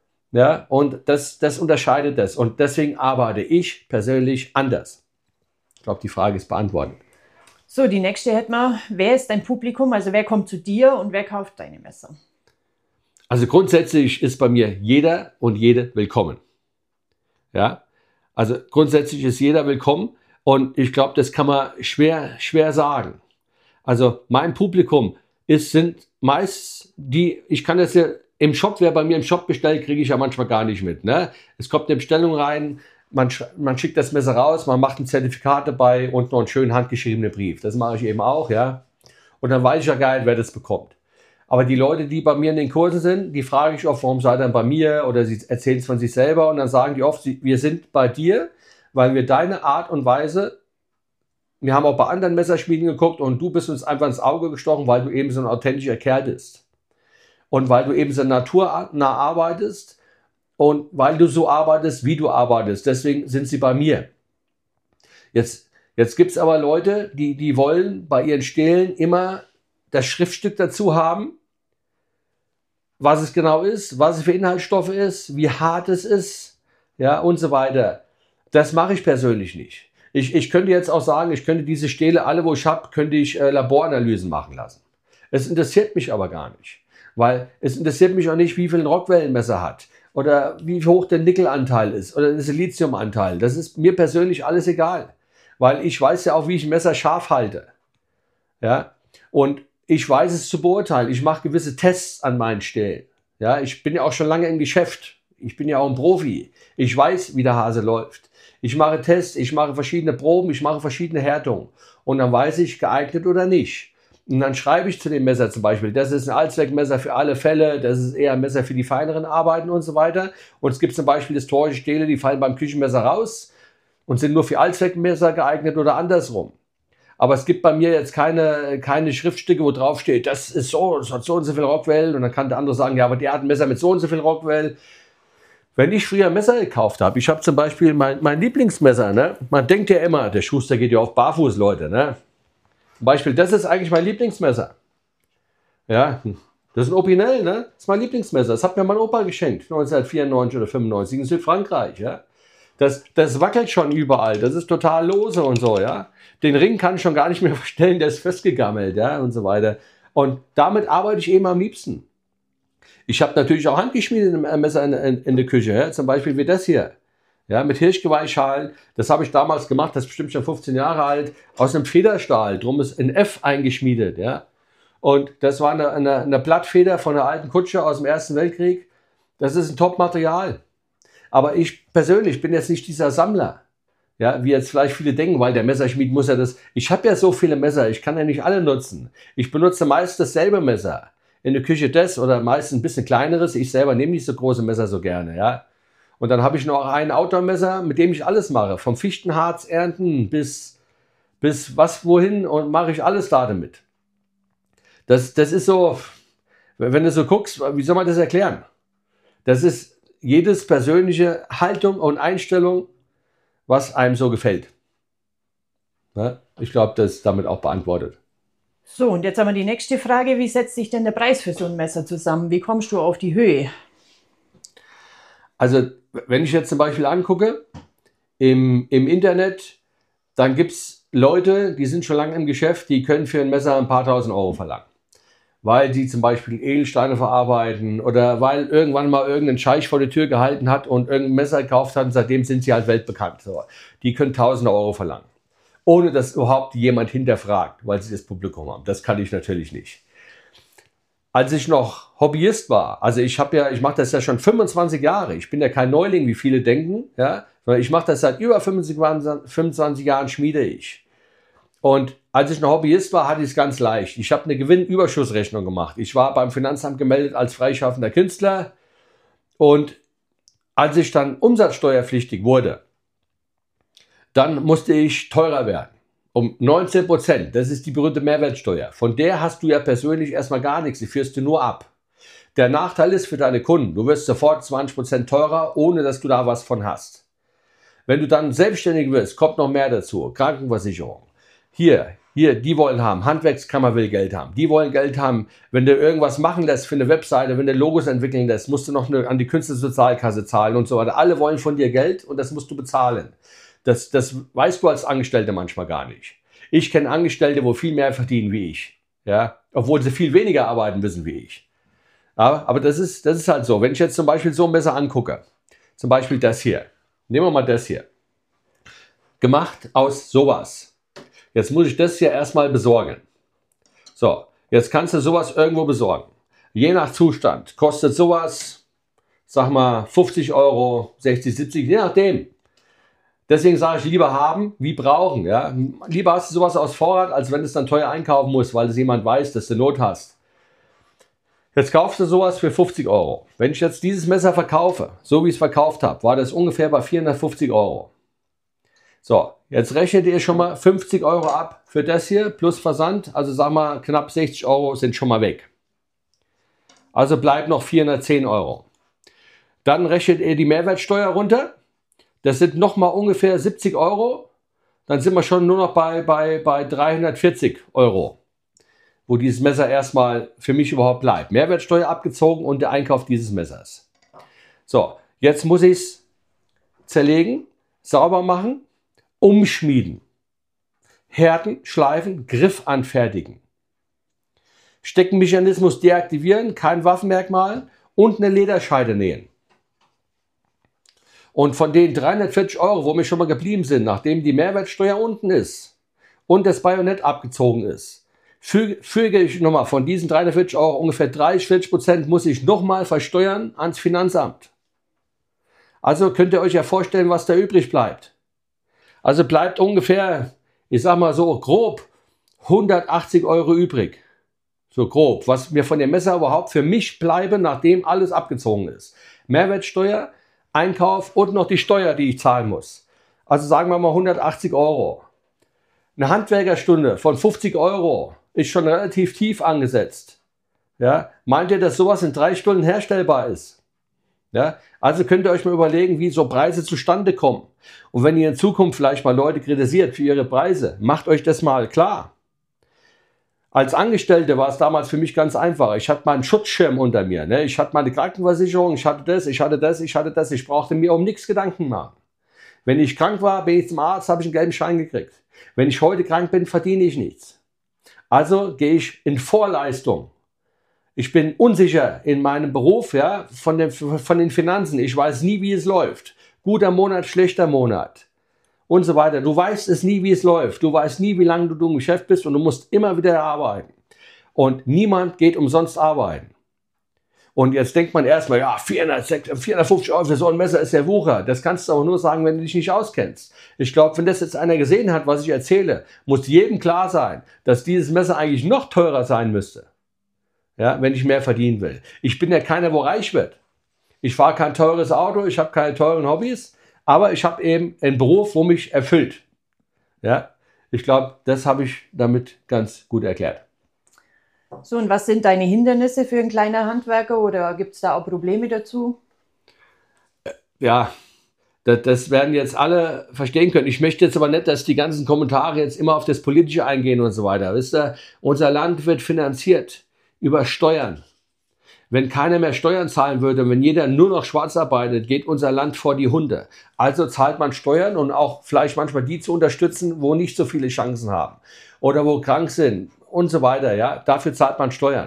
Ja, und das, das unterscheidet das. Und deswegen arbeite ich persönlich anders. Ich glaube, die Frage ist beantwortet. So, die nächste hätten wir. Wer ist dein Publikum? Also wer kommt zu dir und wer kauft deine Messer? Also grundsätzlich ist bei mir jeder und jede willkommen. Ja, also grundsätzlich ist jeder willkommen. Und ich glaube, das kann man schwer, schwer sagen. Also mein Publikum ist, sind meist die, ich kann das ja im Shop, wer bei mir im Shop bestellt, kriege ich ja manchmal gar nicht mit. Ne? Es kommt eine Bestellung rein, man, man schickt das Messer raus, man macht ein Zertifikat dabei und noch einen schönen handgeschriebenen Brief. Das mache ich eben auch, ja. Und dann weiß ich ja gar nicht, wer das bekommt. Aber die Leute, die bei mir in den Kursen sind, die frage ich oft, warum seid ihr denn bei mir? Oder sie erzählen es von sich selber und dann sagen die oft, wir sind bei dir, weil wir deine Art und Weise, wir haben auch bei anderen Messerschmieden geguckt und du bist uns einfach ins Auge gestochen, weil du eben so ein authentischer Kerl bist. Und weil du eben so naturnah arbeitest und weil du so arbeitest, wie du arbeitest. Deswegen sind sie bei mir. Jetzt, jetzt gibt es aber Leute, die, die wollen bei ihren Stählen immer das Schriftstück dazu haben, was es genau ist, was es für Inhaltsstoffe ist, wie hart es ist, ja, und so weiter. Das mache ich persönlich nicht. Ich, ich könnte jetzt auch sagen, ich könnte diese Stähle, alle wo ich habe, könnte ich äh, Laboranalysen machen lassen. Es interessiert mich aber gar nicht. Weil es interessiert mich auch nicht, wie viel ein Rockwellenmesser hat oder wie hoch der Nickelanteil ist oder der Siliziumanteil. Das ist mir persönlich alles egal, weil ich weiß ja auch, wie ich ein Messer scharf halte. Ja? Und ich weiß es zu beurteilen. Ich mache gewisse Tests an meinen Stählen. Ja, ich bin ja auch schon lange im Geschäft. Ich bin ja auch ein Profi. Ich weiß, wie der Hase läuft. Ich mache Tests, ich mache verschiedene Proben, ich mache verschiedene Härtungen. Und dann weiß ich, geeignet oder nicht. Und dann schreibe ich zu dem Messer zum Beispiel, das ist ein Allzweckmesser für alle Fälle, das ist eher ein Messer für die feineren Arbeiten und so weiter. Und es gibt zum Beispiel historische Stähle, die fallen beim Küchenmesser raus und sind nur für Allzweckmesser geeignet oder andersrum. Aber es gibt bei mir jetzt keine, keine Schriftstücke, wo drauf steht, das ist so, das hat so und so viel Rockwell. Und dann kann der andere sagen, ja, aber der hat ein Messer mit so und so viel Rockwell. Wenn ich früher Messer gekauft habe, ich habe zum Beispiel mein, mein Lieblingsmesser, ne? Man denkt ja immer, der Schuster geht ja auf Barfuß, Leute, ne? Zum Beispiel, das ist eigentlich mein Lieblingsmesser. Ja, das ist ein Opinel, ne? Das ist mein Lieblingsmesser. Das hat mir mein Opa geschenkt, neunzehnhundertvierundneunzig oder fünfundneunzig in Südfrankreich, ja? Das, das wackelt schon überall, das ist total lose und so, ja? Den Ring kann ich schon gar nicht mehr verstellen, der ist festgegammelt, ja? Und so weiter. Und damit arbeite ich eben am liebsten. Ich habe natürlich auch handgeschmiedete Messer in, in, in der Küche, ja? Zum Beispiel wie das hier. Ja, mit Hirschgeweihschalen, das habe ich damals gemacht, das ist bestimmt schon fünfzehn Jahre alt, aus einem Federstahl, drum ist ein F eingeschmiedet, ja. Und das war eine, eine, eine Blattfeder von einer alten Kutsche aus dem Ersten Weltkrieg. Das ist ein Top-Material. Aber ich persönlich bin jetzt nicht dieser Sammler, ja, wie jetzt vielleicht viele denken, weil der Messerschmied muss ja das, ich habe ja so viele Messer, ich kann ja nicht alle nutzen. Ich benutze meist dasselbe Messer. In der Küche das oder meist ein bisschen kleineres, ich selber nehme nicht so große Messer so gerne, ja. Und dann habe ich noch ein Outdoor-Messer, mit dem ich alles mache. Vom Fichtenharz ernten bis, bis was wohin und mache ich alles da damit. Das, das ist so, wenn du so guckst, wie soll man das erklären? Das ist jedes persönliche Haltung und Einstellung, was einem so gefällt. Ja, ich glaube, das ist damit auch beantwortet. So, und jetzt haben wir die nächste Frage. Wie setzt sich denn der Preis für so ein Messer zusammen? Wie kommst du auf die Höhe? Also, wenn ich jetzt zum Beispiel angucke, im, im Internet, dann gibt es Leute, die sind schon lange im Geschäft, die können für ein Messer ein paar tausend Euro verlangen. Weil die zum Beispiel Edelsteine verarbeiten oder weil irgendwann mal irgendein Scheich vor der Tür gehalten hat und irgendein Messer gekauft hat und seitdem sind sie halt weltbekannt. So, die können tausende Euro verlangen. Ohne dass überhaupt jemand hinterfragt, weil sie das Publikum haben. Das kann ich natürlich nicht. Als ich noch Hobbyist war, also ich habe ja, ich mache das ja schon fünfundzwanzig Jahre. Ich bin ja kein Neuling, wie viele denken, ja, sondern ich mache das seit über fünfundzwanzig Jahren, schmiede ich. Und als ich noch Hobbyist war, hatte ich es ganz leicht. Ich habe eine Gewinnüberschussrechnung gemacht. Ich war beim Finanzamt gemeldet als freischaffender Künstler und als ich dann umsatzsteuerpflichtig wurde, dann musste ich teurer werden. Um neunzehn Prozent. Das ist die berühmte Mehrwertsteuer. Von der hast du ja persönlich erstmal gar nichts. Die führst du nur ab. Der Nachteil ist für deine Kunden, du wirst sofort zwanzig Prozent teurer, ohne dass du da was von hast. Wenn du dann selbstständig wirst, kommt noch mehr dazu. Krankenversicherung. Hier, hier, die wollen haben. Handwerkskammer will Geld haben. Die wollen Geld haben. Wenn du irgendwas machen lässt für eine Webseite, wenn du Logos entwickeln lässt, musst du noch eine, an die Künstlersozialkasse zahlen und so weiter. Alle wollen von dir Geld und das musst du bezahlen. Das, das weißt du als Angestellter manchmal gar nicht. Ich kenne Angestellte, wo viel mehr verdienen wie ich. Ja? Obwohl sie viel weniger arbeiten müssen wie ich. Ja? Aber das ist, das ist halt so. Wenn ich jetzt zum Beispiel so ein Messer angucke, zum Beispiel das hier. Nehmen wir mal das hier. Gemacht aus sowas. Jetzt muss ich das hier erstmal besorgen. So, jetzt kannst du sowas irgendwo besorgen. Je nach Zustand kostet sowas, sag mal, fünfzig Euro, sechzig, siebzig, je nachdem. Deswegen sage ich, lieber haben wie brauchen. Ja? Lieber hast du sowas aus Vorrat, als wenn du es dann teuer einkaufen musst, weil es jemand weiß, dass du Not hast. Jetzt kaufst du sowas für fünfzig Euro. Wenn ich jetzt dieses Messer verkaufe, so wie ich es verkauft habe, war das ungefähr bei vierhundertfünfzig Euro. So, jetzt rechnet ihr schon mal fünfzig Euro ab für das hier plus Versand. Also sag mal, knapp sechzig Euro sind schon mal weg. Also bleibt noch vierhundertzehn Euro. Dann rechnet ihr die Mehrwertsteuer runter. Das sind nochmal ungefähr siebzig Euro. Dann sind wir schon nur noch bei, bei, bei dreihundertvierzig Euro, wo dieses Messer erstmal für mich überhaupt bleibt. Mehrwertsteuer abgezogen und der Einkauf dieses Messers. So, jetzt muss ich es zerlegen, sauber machen, umschmieden, härten, schleifen, Griff anfertigen. Steckenmechanismus deaktivieren, kein Waffenmerkmal und eine Lederscheide nähen. Und von den dreihundertvierzig Euro, wo wir schon mal geblieben sind, nachdem die Mehrwertsteuer unten ist und das Bajonett abgezogen ist, füge, füge ich nochmal von diesen dreihundertvierzig Euro ungefähr dreißig, vierzig Prozent muss ich nochmal versteuern ans Finanzamt. Also könnt ihr euch ja vorstellen, was da übrig bleibt. Also bleibt ungefähr, ich sag mal so grob, hundertachtzig Euro übrig. So grob, was mir von dem Messer überhaupt für mich bleibe, nachdem alles abgezogen ist. Mehrwertsteuer, Einkauf und noch die Steuer, die ich zahlen muss. Also sagen wir mal hundertachtzig Euro. Eine Handwerkerstunde von fünfzig Euro ist schon relativ tief angesetzt. Ja, meint ihr, dass sowas in drei Stunden herstellbar ist? Ja, also könnt ihr euch mal überlegen, wie so Preise zustande kommen. Und wenn ihr in Zukunft vielleicht mal Leute kritisiert für ihre Preise, macht euch das mal klar. Als Angestellte war es damals für mich ganz einfach. Ich hatte mal einen Schutzschirm unter mir. Ne? Ich hatte meine Krankenversicherung, ich hatte das, ich hatte das, ich hatte das. Ich brauchte mir um nichts Gedanken machen. Wenn ich krank war, bin ich zum Arzt, habe ich einen gelben Schein gekriegt. Wenn ich heute krank bin, verdiene ich nichts. Also gehe ich in Vorleistung. Ich bin unsicher in meinem Beruf, ja, von den, von den Finanzen. Ich weiß nie, wie es läuft. Guter Monat, schlechter Monat. Und so weiter. Du weißt es nie, wie es läuft. Du weißt nie, wie lange du im Geschäft bist und du musst immer wieder arbeiten. Und niemand geht umsonst arbeiten. Und jetzt denkt man erstmal, ja, vierhundertfünfzig Euro für so ein Messer ist der Wucher. Das kannst du aber nur sagen, wenn du dich nicht auskennst. Ich glaube, wenn das jetzt einer gesehen hat, was ich erzähle, muss jedem klar sein, dass dieses Messer eigentlich noch teurer sein müsste. Ja, wenn ich mehr verdienen will. Ich bin ja keiner, wo reich wird. Ich fahre kein teures Auto, ich habe keine teuren Hobbys. Aber ich habe eben einen Beruf, wo mich erfüllt. Ja, ich glaube, das habe ich damit ganz gut erklärt. So, und was sind deine Hindernisse für einen kleinen Handwerker oder gibt es da auch Probleme dazu? Ja, das, das werden jetzt alle verstehen können. Ich möchte jetzt aber nicht, dass die ganzen Kommentare jetzt immer auf das Politische eingehen und so weiter. Wisst ihr, unser Land wird finanziert über Steuern. Wenn keiner mehr Steuern zahlen würde, wenn jeder nur noch schwarz arbeitet, geht unser Land vor die Hunde. Also zahlt man Steuern, um auch vielleicht manchmal die zu unterstützen, wo nicht so viele Chancen haben oder wo krank sind und so weiter. Ja, dafür zahlt man Steuern.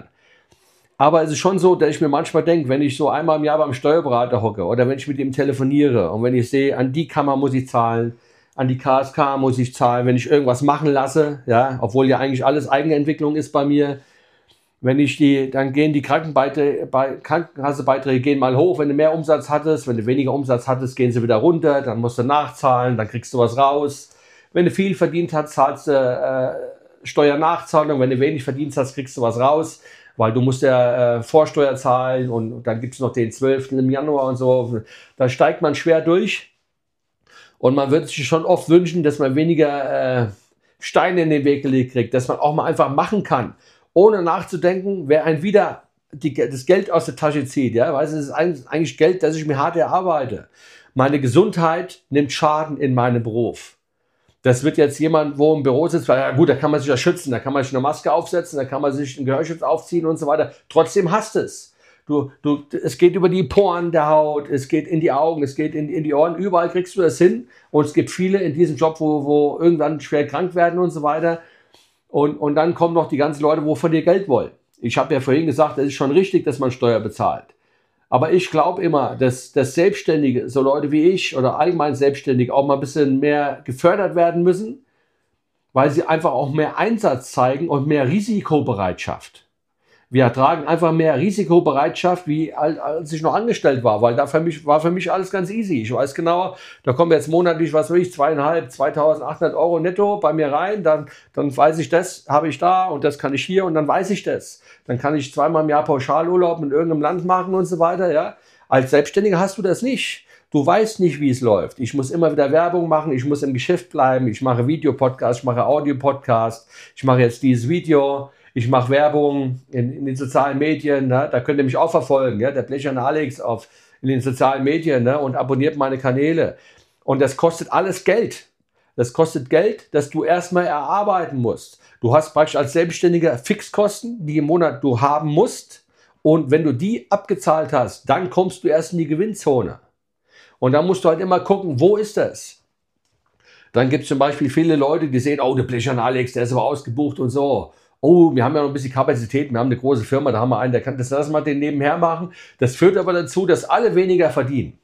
Aber es ist schon so, dass ich mir manchmal denke, wenn ich so einmal im Jahr beim Steuerberater hocke oder wenn ich mit ihm telefoniere und wenn ich sehe, an die Kammer muss ich zahlen, an die K S K muss ich zahlen, wenn ich irgendwas machen lasse, ja, obwohl ja eigentlich alles Eigenentwicklung ist bei mir. Wenn ich die, dann gehen die Krankenbeiträge, Krankenkassebeiträge gehen mal hoch, wenn du mehr Umsatz hattest. Wenn du weniger Umsatz hattest, gehen sie wieder runter. Dann musst du nachzahlen, dann kriegst du was raus. Wenn du viel verdient hast, zahlst du äh, Steuernachzahlung. Wenn du wenig verdient hast, kriegst du was raus, weil du musst ja äh, Vorsteuer zahlen und, und dann gibt es noch den zwölften im Januar und so. Da steigt man schwer durch und man würde sich schon oft wünschen, dass man weniger äh, Steine in den Weg gelegt kriegt, dass man auch mal einfach machen kann. Ohne nachzudenken, wer ein wieder die, das Geld aus der Tasche zieht. Ja? Weißt, es ist eigentlich Geld, das ich mir hart erarbeite. Meine Gesundheit nimmt Schaden in meinem Beruf. Das wird jetzt jemand, wo im Büro sitzt, weil ja gut, da kann man sich ja schützen, da kann man sich eine Maske aufsetzen, da kann man sich einen Gehörschutz aufziehen und so weiter. Trotzdem hast es. Du, du, es geht über die Poren der Haut, es geht in die Augen, es geht in, in die Ohren, überall kriegst du das hin. Und es gibt viele in diesem Job, wo, wo irgendwann schwer krank werden und so weiter. Und, und dann kommen noch die ganzen Leute, wo von dir Geld wollen. Ich habe ja vorhin gesagt, es ist schon richtig, dass man Steuer bezahlt. Aber ich glaube immer, dass, dass Selbstständige, so Leute wie ich oder allgemein Selbstständige auch mal ein bisschen mehr gefördert werden müssen, weil sie einfach auch mehr Einsatz zeigen und mehr Risikobereitschaft. Wir ertragen einfach mehr Risikobereitschaft, wie als ich noch angestellt war, weil da für mich, war für mich alles ganz easy. Ich weiß genau, da kommen jetzt monatlich, was weiß ich, zweieinhalb, zweitausendachthundert Euro netto bei mir rein, dann, dann weiß ich, das habe ich da und das kann ich hier und dann weiß ich das. Dann kann ich zweimal im Jahr Pauschalurlaub in irgendeinem Land machen und so weiter. Ja. Als Selbstständiger hast du das nicht. Du weißt nicht, wie es läuft. Ich muss immer wieder Werbung machen, ich muss im Geschäft bleiben, ich mache Videopodcast, ich mache Audiopodcast, ich mache jetzt dieses Video. Ich mache Werbung in, in den sozialen Medien, ne? Da könnt ihr mich auch verfolgen, ja? Der Blecherne Alex auf, in den sozialen Medien, ne? Und abonniert meine Kanäle. Und das kostet alles Geld. Das kostet Geld, das du erstmal erarbeiten musst. Du hast praktisch als Selbstständiger Fixkosten, die im Monat du haben musst. Und wenn du die abgezahlt hast, dann kommst du erst in die Gewinnzone. Und dann musst du halt immer gucken, wo ist das? Dann gibt es zum Beispiel viele Leute, die sehen, oh, der Blecherne Alex, der ist aber ausgebucht und so. Oh, wir haben ja noch ein bisschen Kapazität, wir haben eine große Firma, da haben wir einen, der kann das lassen wir den nebenher machen. Das führt aber dazu, dass alle weniger verdienen.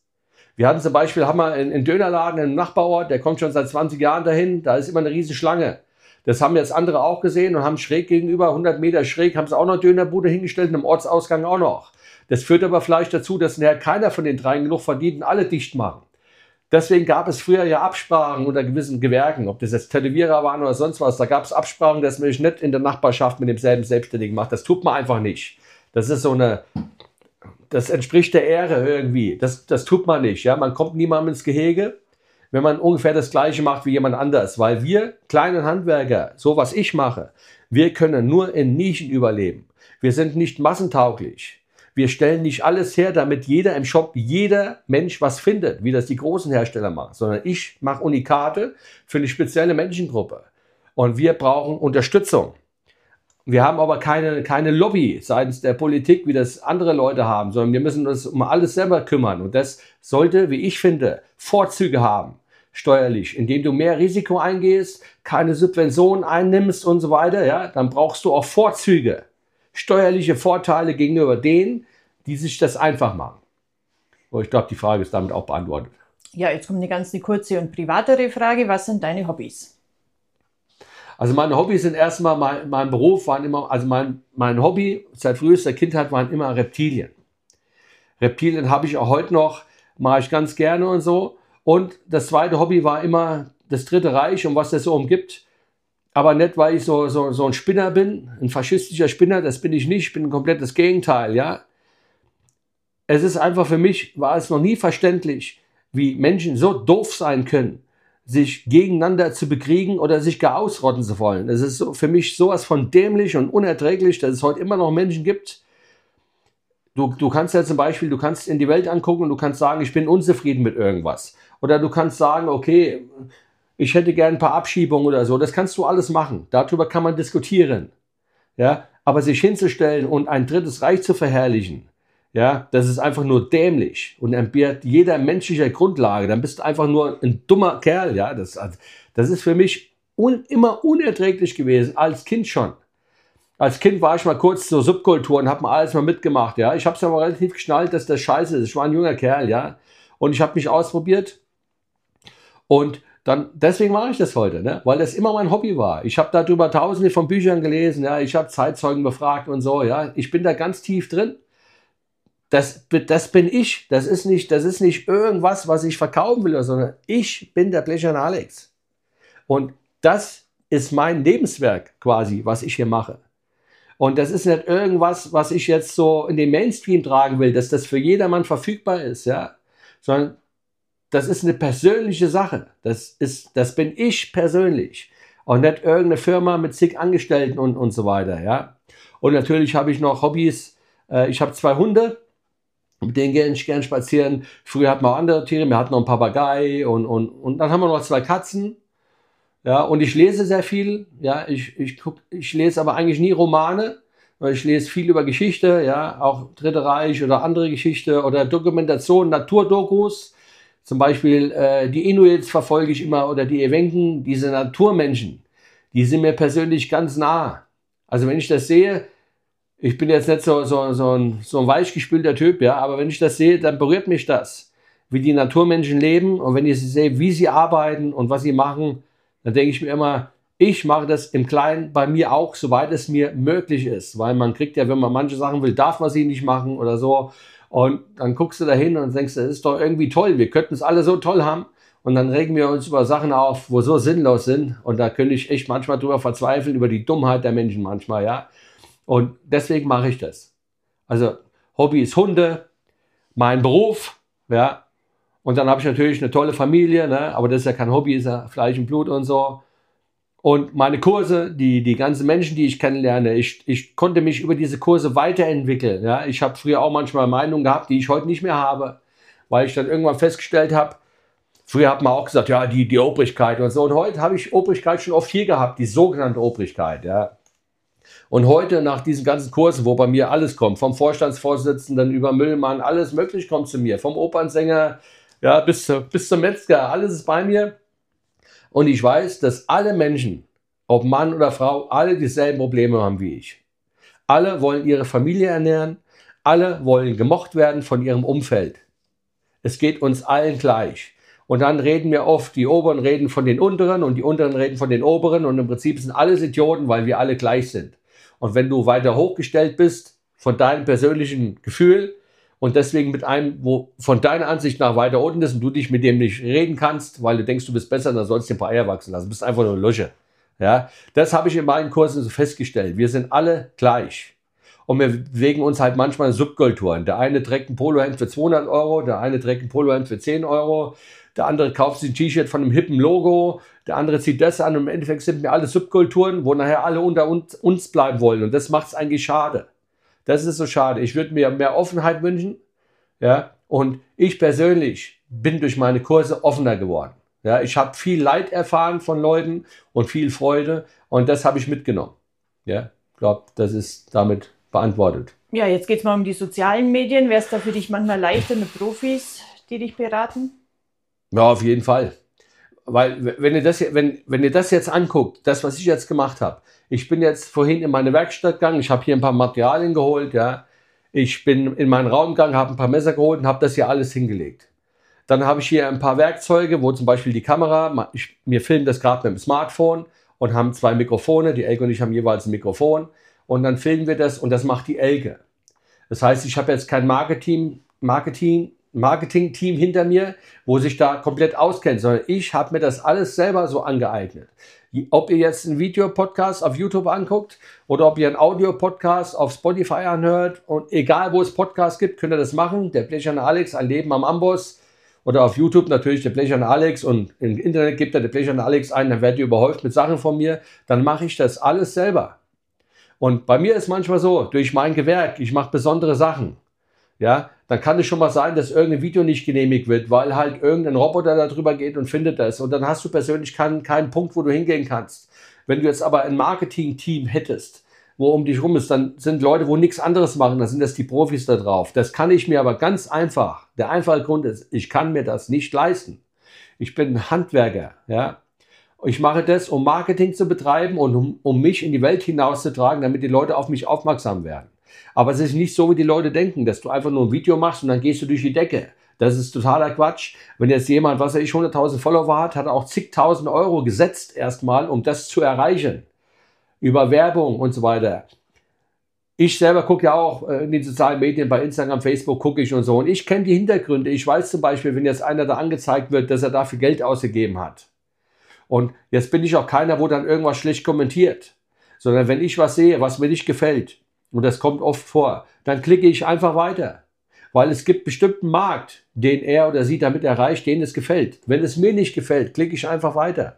Wir hatten zum Beispiel, haben wir einen Dönerladen im Nachbarort, der kommt schon seit zwanzig Jahren dahin, da ist immer eine riesen Schlange. Das haben jetzt andere auch gesehen und haben schräg gegenüber, hundert Meter schräg, haben sie auch noch Dönerbude hingestellt und im Ortsausgang auch noch. Das führt aber vielleicht dazu, dass nachher keiner von den dreien genug verdient und alle dicht machen. Deswegen gab es früher ja Absprachen unter gewissen Gewerken, ob das jetzt Tätowierer waren oder sonst was. Da gab es Absprachen, dass man sich nicht in der Nachbarschaft mit demselben Selbstständigen macht. Das tut man einfach nicht. Das ist so eine, das entspricht der Ehre irgendwie. Das, das tut man nicht. Ja? Man kommt niemandem ins Gehege, wenn man ungefähr das Gleiche macht wie jemand anders. Weil wir kleinen Handwerker, so was ich mache, wir können nur in Nischen überleben. Wir sind nicht massentauglich. Wir stellen nicht alles her, damit jeder im Shop, jeder Mensch was findet, wie das die großen Hersteller machen, sondern ich mache Unikate für eine spezielle Menschengruppe. Und wir brauchen Unterstützung. Wir haben aber keine, keine Lobby seitens der Politik, wie das andere Leute haben, sondern wir müssen uns um alles selber kümmern. Und das sollte, wie ich finde, Vorzüge haben, steuerlich, indem du mehr Risiko eingehst, keine Subventionen einnimmst und so weiter. Ja, dann brauchst du auch Vorzüge. Steuerliche Vorteile gegenüber denen, die sich das einfach machen. Und ich glaube, die Frage ist damit auch beantwortet. Ja, jetzt kommt eine ganz eine kurze und privatere Frage. Was sind deine Hobbys? Also meine Hobbys sind erstmal, mein, mein Beruf waren immer, also mein, mein Hobby seit frühester Kindheit waren immer Reptilien. Reptilien habe ich auch heute noch, mache ich ganz gerne und so. Und das zweite Hobby war immer das Dritte Reich und was das so umgibt. Aber nicht, weil ich so, so, so ein Spinner bin, ein faschistischer Spinner, das bin ich nicht, ich bin ein komplettes Gegenteil, ja. Es ist einfach für mich, war es noch nie verständlich, wie Menschen so doof sein können, sich gegeneinander zu bekriegen oder sich gar ausrotten zu wollen. Es ist so, für mich sowas von dämlich und unerträglich, dass es heute immer noch Menschen gibt. Du, du kannst ja zum Beispiel, du kannst in die Welt angucken und du kannst sagen, ich bin unzufrieden mit irgendwas. Oder du kannst sagen, okay, ich hätte gern ein paar Abschiebungen oder so. Das kannst du alles machen. Darüber kann man diskutieren. Ja, aber sich hinzustellen und ein drittes Reich zu verherrlichen, ja, das ist einfach nur dämlich und entbehrt jeder menschlicher Grundlage. Dann bist du einfach nur ein dummer Kerl. Ja, das, das ist für mich un, immer unerträglich gewesen, als Kind schon. Als Kind war ich mal kurz zur Subkultur und habe mal alles mal mitgemacht. Ja, ich habe es aber relativ geschnallt, dass das scheiße ist. Ich war ein junger Kerl, ja, und ich habe mich ausprobiert und dann, deswegen mache ich das heute, ne? Weil das immer mein Hobby war. Ich habe darüber tausende von Büchern gelesen, ja, ich habe Zeitzeugen befragt und so, ja. Ich bin da ganz tief drin. Das, das bin ich. Das ist nicht, das ist nicht irgendwas, was ich verkaufen will, sondern ich bin der Blecherne Alex. Und das ist mein Lebenswerk quasi, was ich hier mache. Und das ist nicht irgendwas, was ich jetzt so in den Mainstream tragen will, dass das für jedermann verfügbar ist, ja, sondern das ist eine persönliche Sache. Das ist, das bin ich persönlich. Und nicht irgendeine Firma mit zig Angestellten und, und so weiter, ja. Und natürlich habe ich noch Hobbys. Ich habe zwei Hunde, mit denen gehe ich gern spazieren. Früher hatten wir auch andere Tiere. Wir hatten noch einen Papagei und, und, und dann haben wir noch zwei Katzen. Ja, und ich lese sehr viel. Ja, ich, ich, guck, ich lese aber eigentlich nie Romane. Ich lese viel über Geschichte, ja, auch Dritte Reich oder andere Geschichte oder Dokumentation, Naturdokus. Zum Beispiel äh, die Inuits verfolge ich immer oder die Ewenken, diese Naturmenschen, die sind mir persönlich ganz nah. Also wenn ich das sehe, ich bin jetzt nicht so, so, so, ein, so ein weichgespülter Typ, ja, aber wenn ich das sehe, dann berührt mich das, wie die Naturmenschen leben und wenn ich sehe, wie sie arbeiten und was sie machen, dann denke ich mir immer, ich mache das im Kleinen bei mir auch, soweit es mir möglich ist, weil man kriegt ja, wenn man manche Sachen will, darf man sie nicht machen oder so. Und dann guckst du da hin und denkst, das ist doch irgendwie toll, wir könnten es alle so toll haben. Und dann regen wir uns über Sachen auf, wo so sinnlos sind. Und da könnte ich echt manchmal drüber verzweifeln, über die Dummheit der Menschen manchmal, ja. Und deswegen mache ich das. Also Hobby ist Hunde, mein Beruf, ja. Und dann habe ich natürlich eine tolle Familie, ne? Aber das ist ja kein Hobby, ist ja Fleisch und Blut und so. Und meine Kurse, die, die ganzen Menschen, die ich kennenlerne, ich, ich konnte mich über diese Kurse weiterentwickeln. Ja? Ich habe früher auch manchmal Meinungen gehabt, die ich heute nicht mehr habe, weil ich dann irgendwann festgestellt habe, früher hat man auch gesagt, ja, die, die Obrigkeit und so. Und heute habe ich Obrigkeit schon oft hier gehabt, die sogenannte Obrigkeit. Ja? Und heute nach diesen ganzen Kursen, wo bei mir alles kommt, vom Vorstandsvorsitzenden über Müllmann, alles möglich kommt zu mir, vom Opernsänger ja, bis, bis zum Metzger, alles ist bei mir. Und ich weiß, dass alle Menschen, ob Mann oder Frau, alle dieselben Probleme haben wie ich. Alle wollen ihre Familie ernähren, alle wollen gemocht werden von ihrem Umfeld. Es geht uns allen gleich. Und dann reden wir oft, die Oberen reden von den Unteren und die Unteren reden von den Oberen. Und im Prinzip sind alles Idioten, weil wir alle gleich sind. Und wenn du weiter hochgestellt bist von deinem persönlichen Gefühl und deswegen mit einem, wo von deiner Ansicht nach weiter unten ist und du dich mit dem nicht reden kannst, weil du denkst, du bist besser, dann sollst du dir ein paar Eier wachsen lassen. Du bist einfach nur eine Lusche. Ja, das habe ich in meinen Kursen so festgestellt. Wir sind alle gleich. Und wir bewegen uns halt manchmal in Subkulturen. Der eine trägt ein Polohemd für zweihundert Euro, der eine trägt ein Polohemd für zehn Euro, der andere kauft sich ein T-Shirt von einem hippen Logo, der andere zieht das an und im Endeffekt sind wir alle Subkulturen, wo nachher alle unter uns bleiben wollen. Und das macht es eigentlich schade. Das ist so schade. Ich würde mir mehr Offenheit wünschen. Ja, und ich persönlich bin durch meine Kurse offener geworden. Ja, ich habe viel Leid erfahren von Leuten und viel Freude und das habe ich mitgenommen. Ja, ich glaube, das ist damit beantwortet. Ja, jetzt geht es mal um die sozialen Medien. Wäre es da für dich manchmal leichter mit Profis, die dich beraten? Ja, auf jeden Fall. Weil wenn ihr das, wenn, wenn ihr das jetzt anguckt, das, was ich jetzt gemacht habe, ich bin jetzt vorhin in meine Werkstatt gegangen, ich habe hier ein paar Materialien geholt, ja, ich bin in meinen Raum gegangen, habe ein paar Messer geholt und habe das hier alles hingelegt. Dann habe ich hier ein paar Werkzeuge, wo zum Beispiel die Kamera, ich, wir filmen das gerade mit dem Smartphone und haben zwei Mikrofone, die Elke und ich haben jeweils ein Mikrofon und dann filmen wir das und das macht die Elke. Das heißt, ich habe jetzt kein Marketing, Marketing, Marketing-Team hinter mir, wo sich da komplett auskennt, sondern ich habe mir das alles selber so angeeignet. Ob ihr jetzt einen Videopodcast auf YouTube anguckt oder ob ihr einen Audio-Podcast auf Spotify anhört und egal wo es Podcasts gibt, könnt ihr das machen. Der Blecherne Alex, ein Leben am Amboss. Oder auf YouTube natürlich der Blecherne Alex und im Internet gibt er der Blecherne Alex ein, dann werdet ihr überhäuft mit Sachen von mir, dann mache ich das alles selber. Und bei mir ist manchmal so, durch mein Gewerk, ich mache besondere Sachen, ja, dann kann es schon mal sein, dass irgendein Video nicht genehmigt wird, weil halt irgendein Roboter da drüber geht und findet das und dann hast du persönlich keinen, keinen Punkt, wo du hingehen kannst. Wenn du jetzt aber ein Marketing-Team hättest, wo um dich rum ist, dann sind Leute, wo nichts anderes machen, dann sind das die Profis da drauf. Das kann ich mir aber ganz einfach. Der einfache Grund ist, ich kann mir das nicht leisten. Ich bin ein Handwerker, ja. Ich mache das, um Marketing zu betreiben und um, um mich in die Welt hinauszutragen, damit die Leute auf mich aufmerksam werden. Aber es ist nicht so, wie die Leute denken, dass du einfach nur ein Video machst und dann gehst du durch die Decke. Das ist totaler Quatsch. Wenn jetzt jemand, was weiß ich, hunderttausend Follower hat, hat er auch zigtausend Euro gesetzt erstmal, um das zu erreichen. Über Werbung und so weiter. Ich selber gucke ja auch in den sozialen Medien, bei Instagram, Facebook gucke ich und so. Und ich kenne die Hintergründe. Ich weiß zum Beispiel, wenn jetzt einer da angezeigt wird, dass er dafür Geld ausgegeben hat. Und jetzt bin ich auch keiner, wo dann irgendwas schlecht kommentiert. Sondern wenn ich was sehe, was mir nicht gefällt, und das kommt oft vor, dann klicke ich einfach weiter. Weil es gibt bestimmten Markt, den er oder sie damit erreicht, denen es gefällt. Wenn es mir nicht gefällt, klicke ich einfach weiter.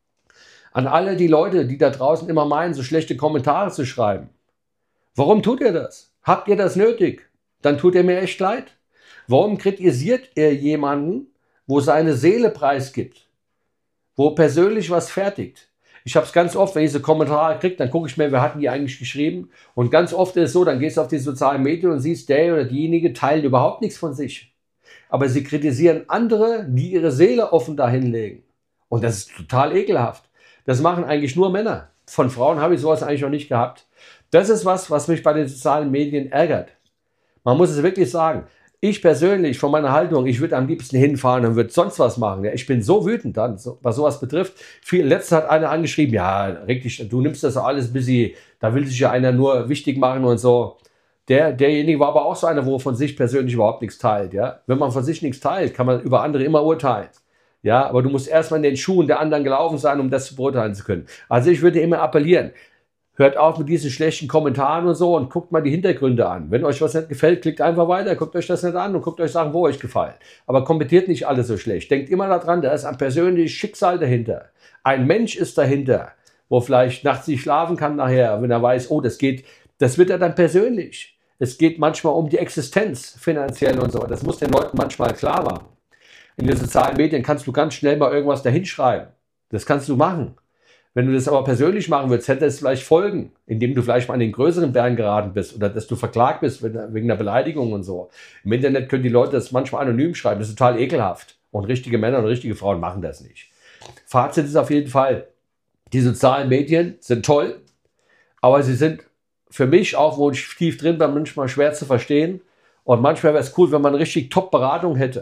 An alle die Leute, die da draußen immer meinen, so schlechte Kommentare zu schreiben. Warum tut ihr das? Habt ihr das nötig? Dann tut ihr mir echt leid. Warum kritisiert ihr jemanden, wo seine Seele preisgibt? Wo persönlich was fertigt? Ich habe es ganz oft, wenn ich so Kommentare kriege, dann gucke ich mir, wer hat die eigentlich geschrieben? Und ganz oft ist es so, dann gehst du auf die sozialen Medien und siehst, der oder diejenige teilt überhaupt nichts von sich. Aber sie kritisieren andere, die ihre Seele offen dahinlegen. Und das ist total ekelhaft. Das machen eigentlich nur Männer. Von Frauen habe ich sowas eigentlich noch nicht gehabt. Das ist was, was mich bei den sozialen Medien ärgert. Man muss es wirklich sagen. Ich persönlich, von meiner Haltung, ich würde am liebsten hinfahren und würde sonst was machen. Ich bin so wütend dann, was sowas betrifft. Viel, letztens hat einer angeschrieben, ja, richtig, du nimmst das alles ein bisschen, da will sich ja einer nur wichtig machen und so. Der, derjenige war aber auch so einer, wo von sich persönlich überhaupt nichts teilt. Ja? Wenn man von sich nichts teilt, kann man über andere immer urteilen. Ja, aber du musst erstmal in den Schuhen der anderen gelaufen sein, um das zu beurteilen zu können. Also ich würde immer appellieren, hört auf mit diesen schlechten Kommentaren und so und guckt mal die Hintergründe an. Wenn euch was nicht gefällt, klickt einfach weiter, guckt euch das nicht an und guckt euch Sachen, wo euch gefallen. Aber kommentiert nicht alles so schlecht. Denkt immer daran, da ist ein persönliches Schicksal dahinter. Ein Mensch ist dahinter, wo vielleicht nachts nicht schlafen kann nachher, wenn er weiß, oh, das geht, das wird er dann persönlich. Es geht manchmal um die Existenz finanziell und so. Das muss den Leuten manchmal klar machen. In den sozialen Medien kannst du ganz schnell mal irgendwas dahinschreiben. Das kannst du machen. Wenn du das aber persönlich machen würdest, hätte es vielleicht Folgen, indem du vielleicht mal an den größeren Bergen geraten bist oder dass du verklagt bist wegen einer Beleidigung und so. Im Internet können die Leute das manchmal anonym schreiben. Das ist total ekelhaft. Und richtige Männer und richtige Frauen machen das nicht. Fazit ist auf jeden Fall, die sozialen Medien sind toll, aber sie sind für mich, auch wo ich tief drin bin, manchmal schwer zu verstehen. Und manchmal wäre es cool, wenn man richtig Top-Beratung hätte.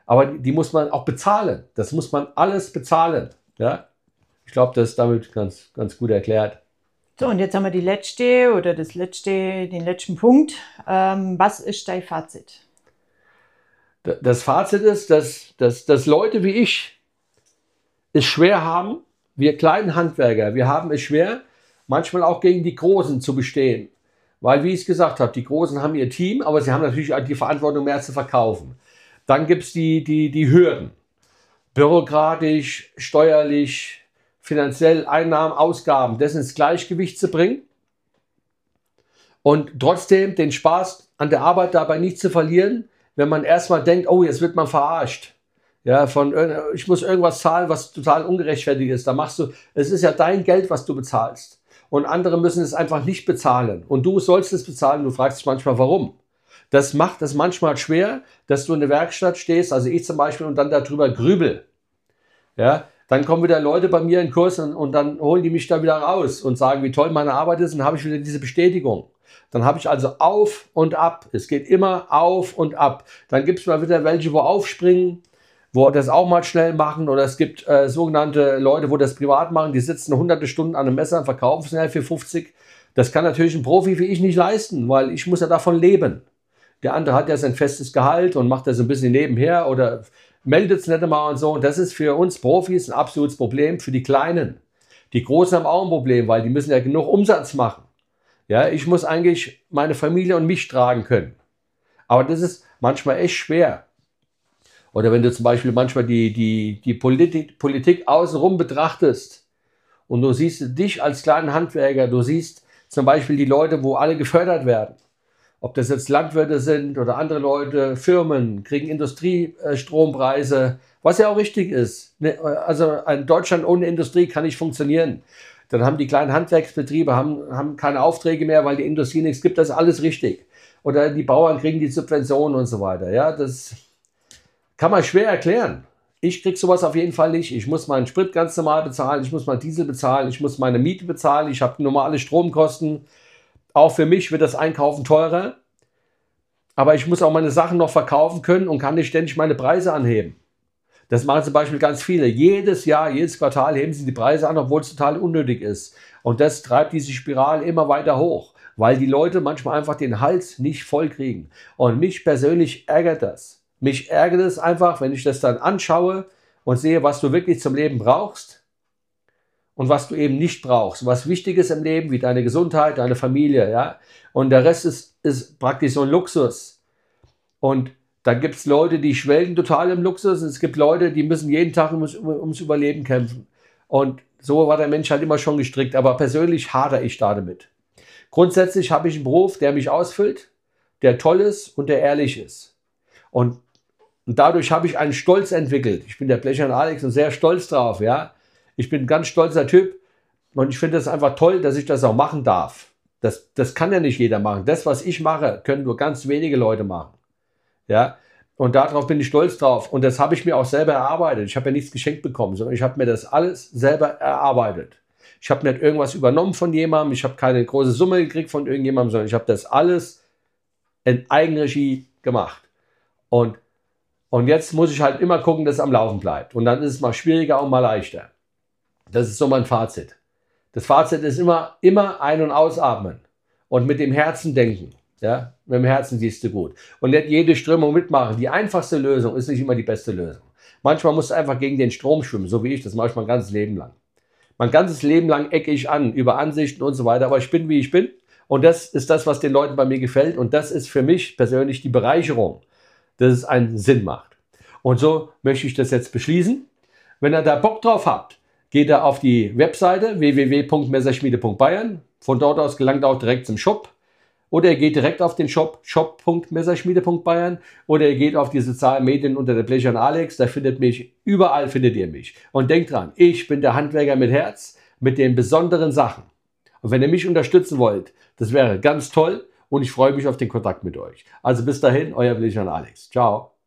Aber die, die muss man auch bezahlen. Das muss man alles bezahlen. Ja? Ich glaube, das ist damit ganz, ganz gut erklärt. So, und jetzt haben wir die letzte oder das letzte, den letzten Punkt. Ähm, was ist dein Fazit? Das Fazit ist, dass, dass, dass Leute wie ich es schwer haben, wir kleinen Handwerker, wir haben es schwer, manchmal auch gegen die Großen zu bestehen. Weil, wie ich es gesagt habe, die Großen haben ihr Team, aber sie haben natürlich auch die Verantwortung, mehr zu verkaufen. Dann gibt es die, die, die Hürden. Bürokratisch, steuerlich, finanziell, Einnahmen, Ausgaben, das ins Gleichgewicht zu bringen und trotzdem den Spaß an der Arbeit dabei nicht zu verlieren, wenn man erstmal denkt, oh, jetzt wird man verarscht. Ja, von, ich muss irgendwas zahlen, was total ungerechtfertigt ist. Da machst du, es ist ja dein Geld, was du bezahlst. Und andere müssen es einfach nicht bezahlen. Und du sollst es bezahlen. Du fragst dich manchmal, warum. Das macht es manchmal schwer, dass du in der Werkstatt stehst, also ich zum Beispiel, und dann darüber grübel. Ja, dann kommen wieder Leute bei mir in Kurs und, und dann holen die mich da wieder raus und sagen, wie toll meine Arbeit ist, und dann habe ich wieder diese Bestätigung. Dann habe ich also auf und ab. Es geht immer auf und ab. Dann gibt es mal wieder welche, wo aufspringen, wo das auch mal schnell machen. Oder es gibt äh, sogenannte Leute, wo das privat machen. Die sitzen hunderte Stunden an einem Messer und verkaufen schnell für fünfzig. Das kann natürlich ein Profi wie ich nicht leisten, weil ich muss ja davon leben. Der andere hat ja sein festes Gehalt und macht das ein bisschen nebenher oder meldet es nicht einmal und so. Und das ist für uns Profis ein absolutes Problem, für die Kleinen. Die Großen haben auch ein Problem, weil die müssen ja genug Umsatz machen. Ja, ich muss eigentlich meine Familie und mich tragen können. Aber das ist manchmal echt schwer. Oder wenn du zum Beispiel manchmal die, die, die Politik, Politik außenrum betrachtest und du siehst dich als kleinen Handwerker, du siehst zum Beispiel die Leute, wo alle gefördert werden. Ob das jetzt Landwirte sind oder andere Leute, Firmen, kriegen Industriestrompreise, was ja auch richtig ist. Also ein Deutschland ohne Industrie kann nicht funktionieren. Dann haben die kleinen Handwerksbetriebe haben, haben keine Aufträge mehr, weil die Industrie nichts gibt. Das ist alles richtig. Oder die Bauern kriegen die Subventionen und so weiter. Ja, das kann man schwer erklären. Ich kriege sowas auf jeden Fall nicht. Ich muss meinen Sprit ganz normal bezahlen. Ich muss meinen Diesel bezahlen. Ich muss meine Miete bezahlen. Ich habe normale Stromkosten. Auch für mich wird das Einkaufen teurer. Aber ich muss auch meine Sachen noch verkaufen können und kann nicht ständig meine Preise anheben. Das machen zum Beispiel ganz viele. Jedes Jahr, jedes Quartal heben sie die Preise an, obwohl es total unnötig ist. Und das treibt diese Spirale immer weiter hoch, weil die Leute manchmal einfach den Hals nicht voll kriegen. Und mich persönlich ärgert das. Mich ärgert es einfach, wenn ich das dann anschaue und sehe, was du wirklich zum Leben brauchst und was du eben nicht brauchst. Was wichtig ist im Leben, wie deine Gesundheit, deine Familie. Ja? Und der Rest ist, ist praktisch so ein Luxus. Und dann gibt es Leute, die schwelgen total im Luxus. Und es gibt Leute, die müssen jeden Tag ums, ums Überleben kämpfen. Und so war der Mensch halt immer schon gestrickt. Aber persönlich hadere ich da damit. Grundsätzlich habe ich einen Beruf, der mich ausfüllt, der toll ist und der ehrlich ist. Und, und dadurch habe ich einen Stolz entwickelt. Ich bin der Blechern Alex und sehr stolz drauf. Ja? Ich bin ein ganz stolzer Typ. Und ich finde es einfach toll, dass ich das auch machen darf. Das, das kann ja nicht jeder machen. Das, was ich mache, können nur ganz wenige Leute machen. Ja, und darauf bin ich stolz drauf. Und das habe ich mir auch selber erarbeitet. Ich habe ja nichts geschenkt bekommen, sondern ich habe mir das alles selber erarbeitet. Ich habe nicht irgendwas übernommen von jemandem. Ich habe keine große Summe gekriegt von irgendjemandem, sondern ich habe das alles in Eigenregie gemacht. Und, und jetzt muss ich halt immer gucken, dass es am Laufen bleibt. Und dann ist es mal schwieriger und mal leichter. Das ist so mein Fazit. Das Fazit ist immer, immer ein- und ausatmen und mit dem Herzen denken. Ja, mit dem Herzen siehst du gut. Und nicht jede Strömung mitmachen. Die einfachste Lösung ist nicht immer die beste Lösung. Manchmal musst du einfach gegen den Strom schwimmen, so wie ich. Das mache ich mein ganzes Leben lang. Mein ganzes Leben lang ecke ich an, über Ansichten und so weiter. Aber ich bin, wie ich bin. Und das ist das, was den Leuten bei mir gefällt. Und das ist für mich persönlich die Bereicherung, dass es einen Sinn macht. Und so möchte ich das jetzt beschließen. Wenn ihr da Bock drauf habt, geht ihr auf die Webseite w w w punkt messerschmiede punkt bayern. Von dort aus gelangt ihr auch direkt zum Shop. Oder ihr geht direkt auf den Shop, shop punkt messerschmiede punkt bayern, oder ihr geht auf die sozialen Medien unter der Blechern Alex, da findet mich, überall findet ihr mich. Und denkt dran, ich bin der Handwerker mit Herz, mit den besonderen Sachen. Und wenn ihr mich unterstützen wollt, das wäre ganz toll und ich freue mich auf den Kontakt mit euch. Also bis dahin, euer Blechern Alex. Ciao.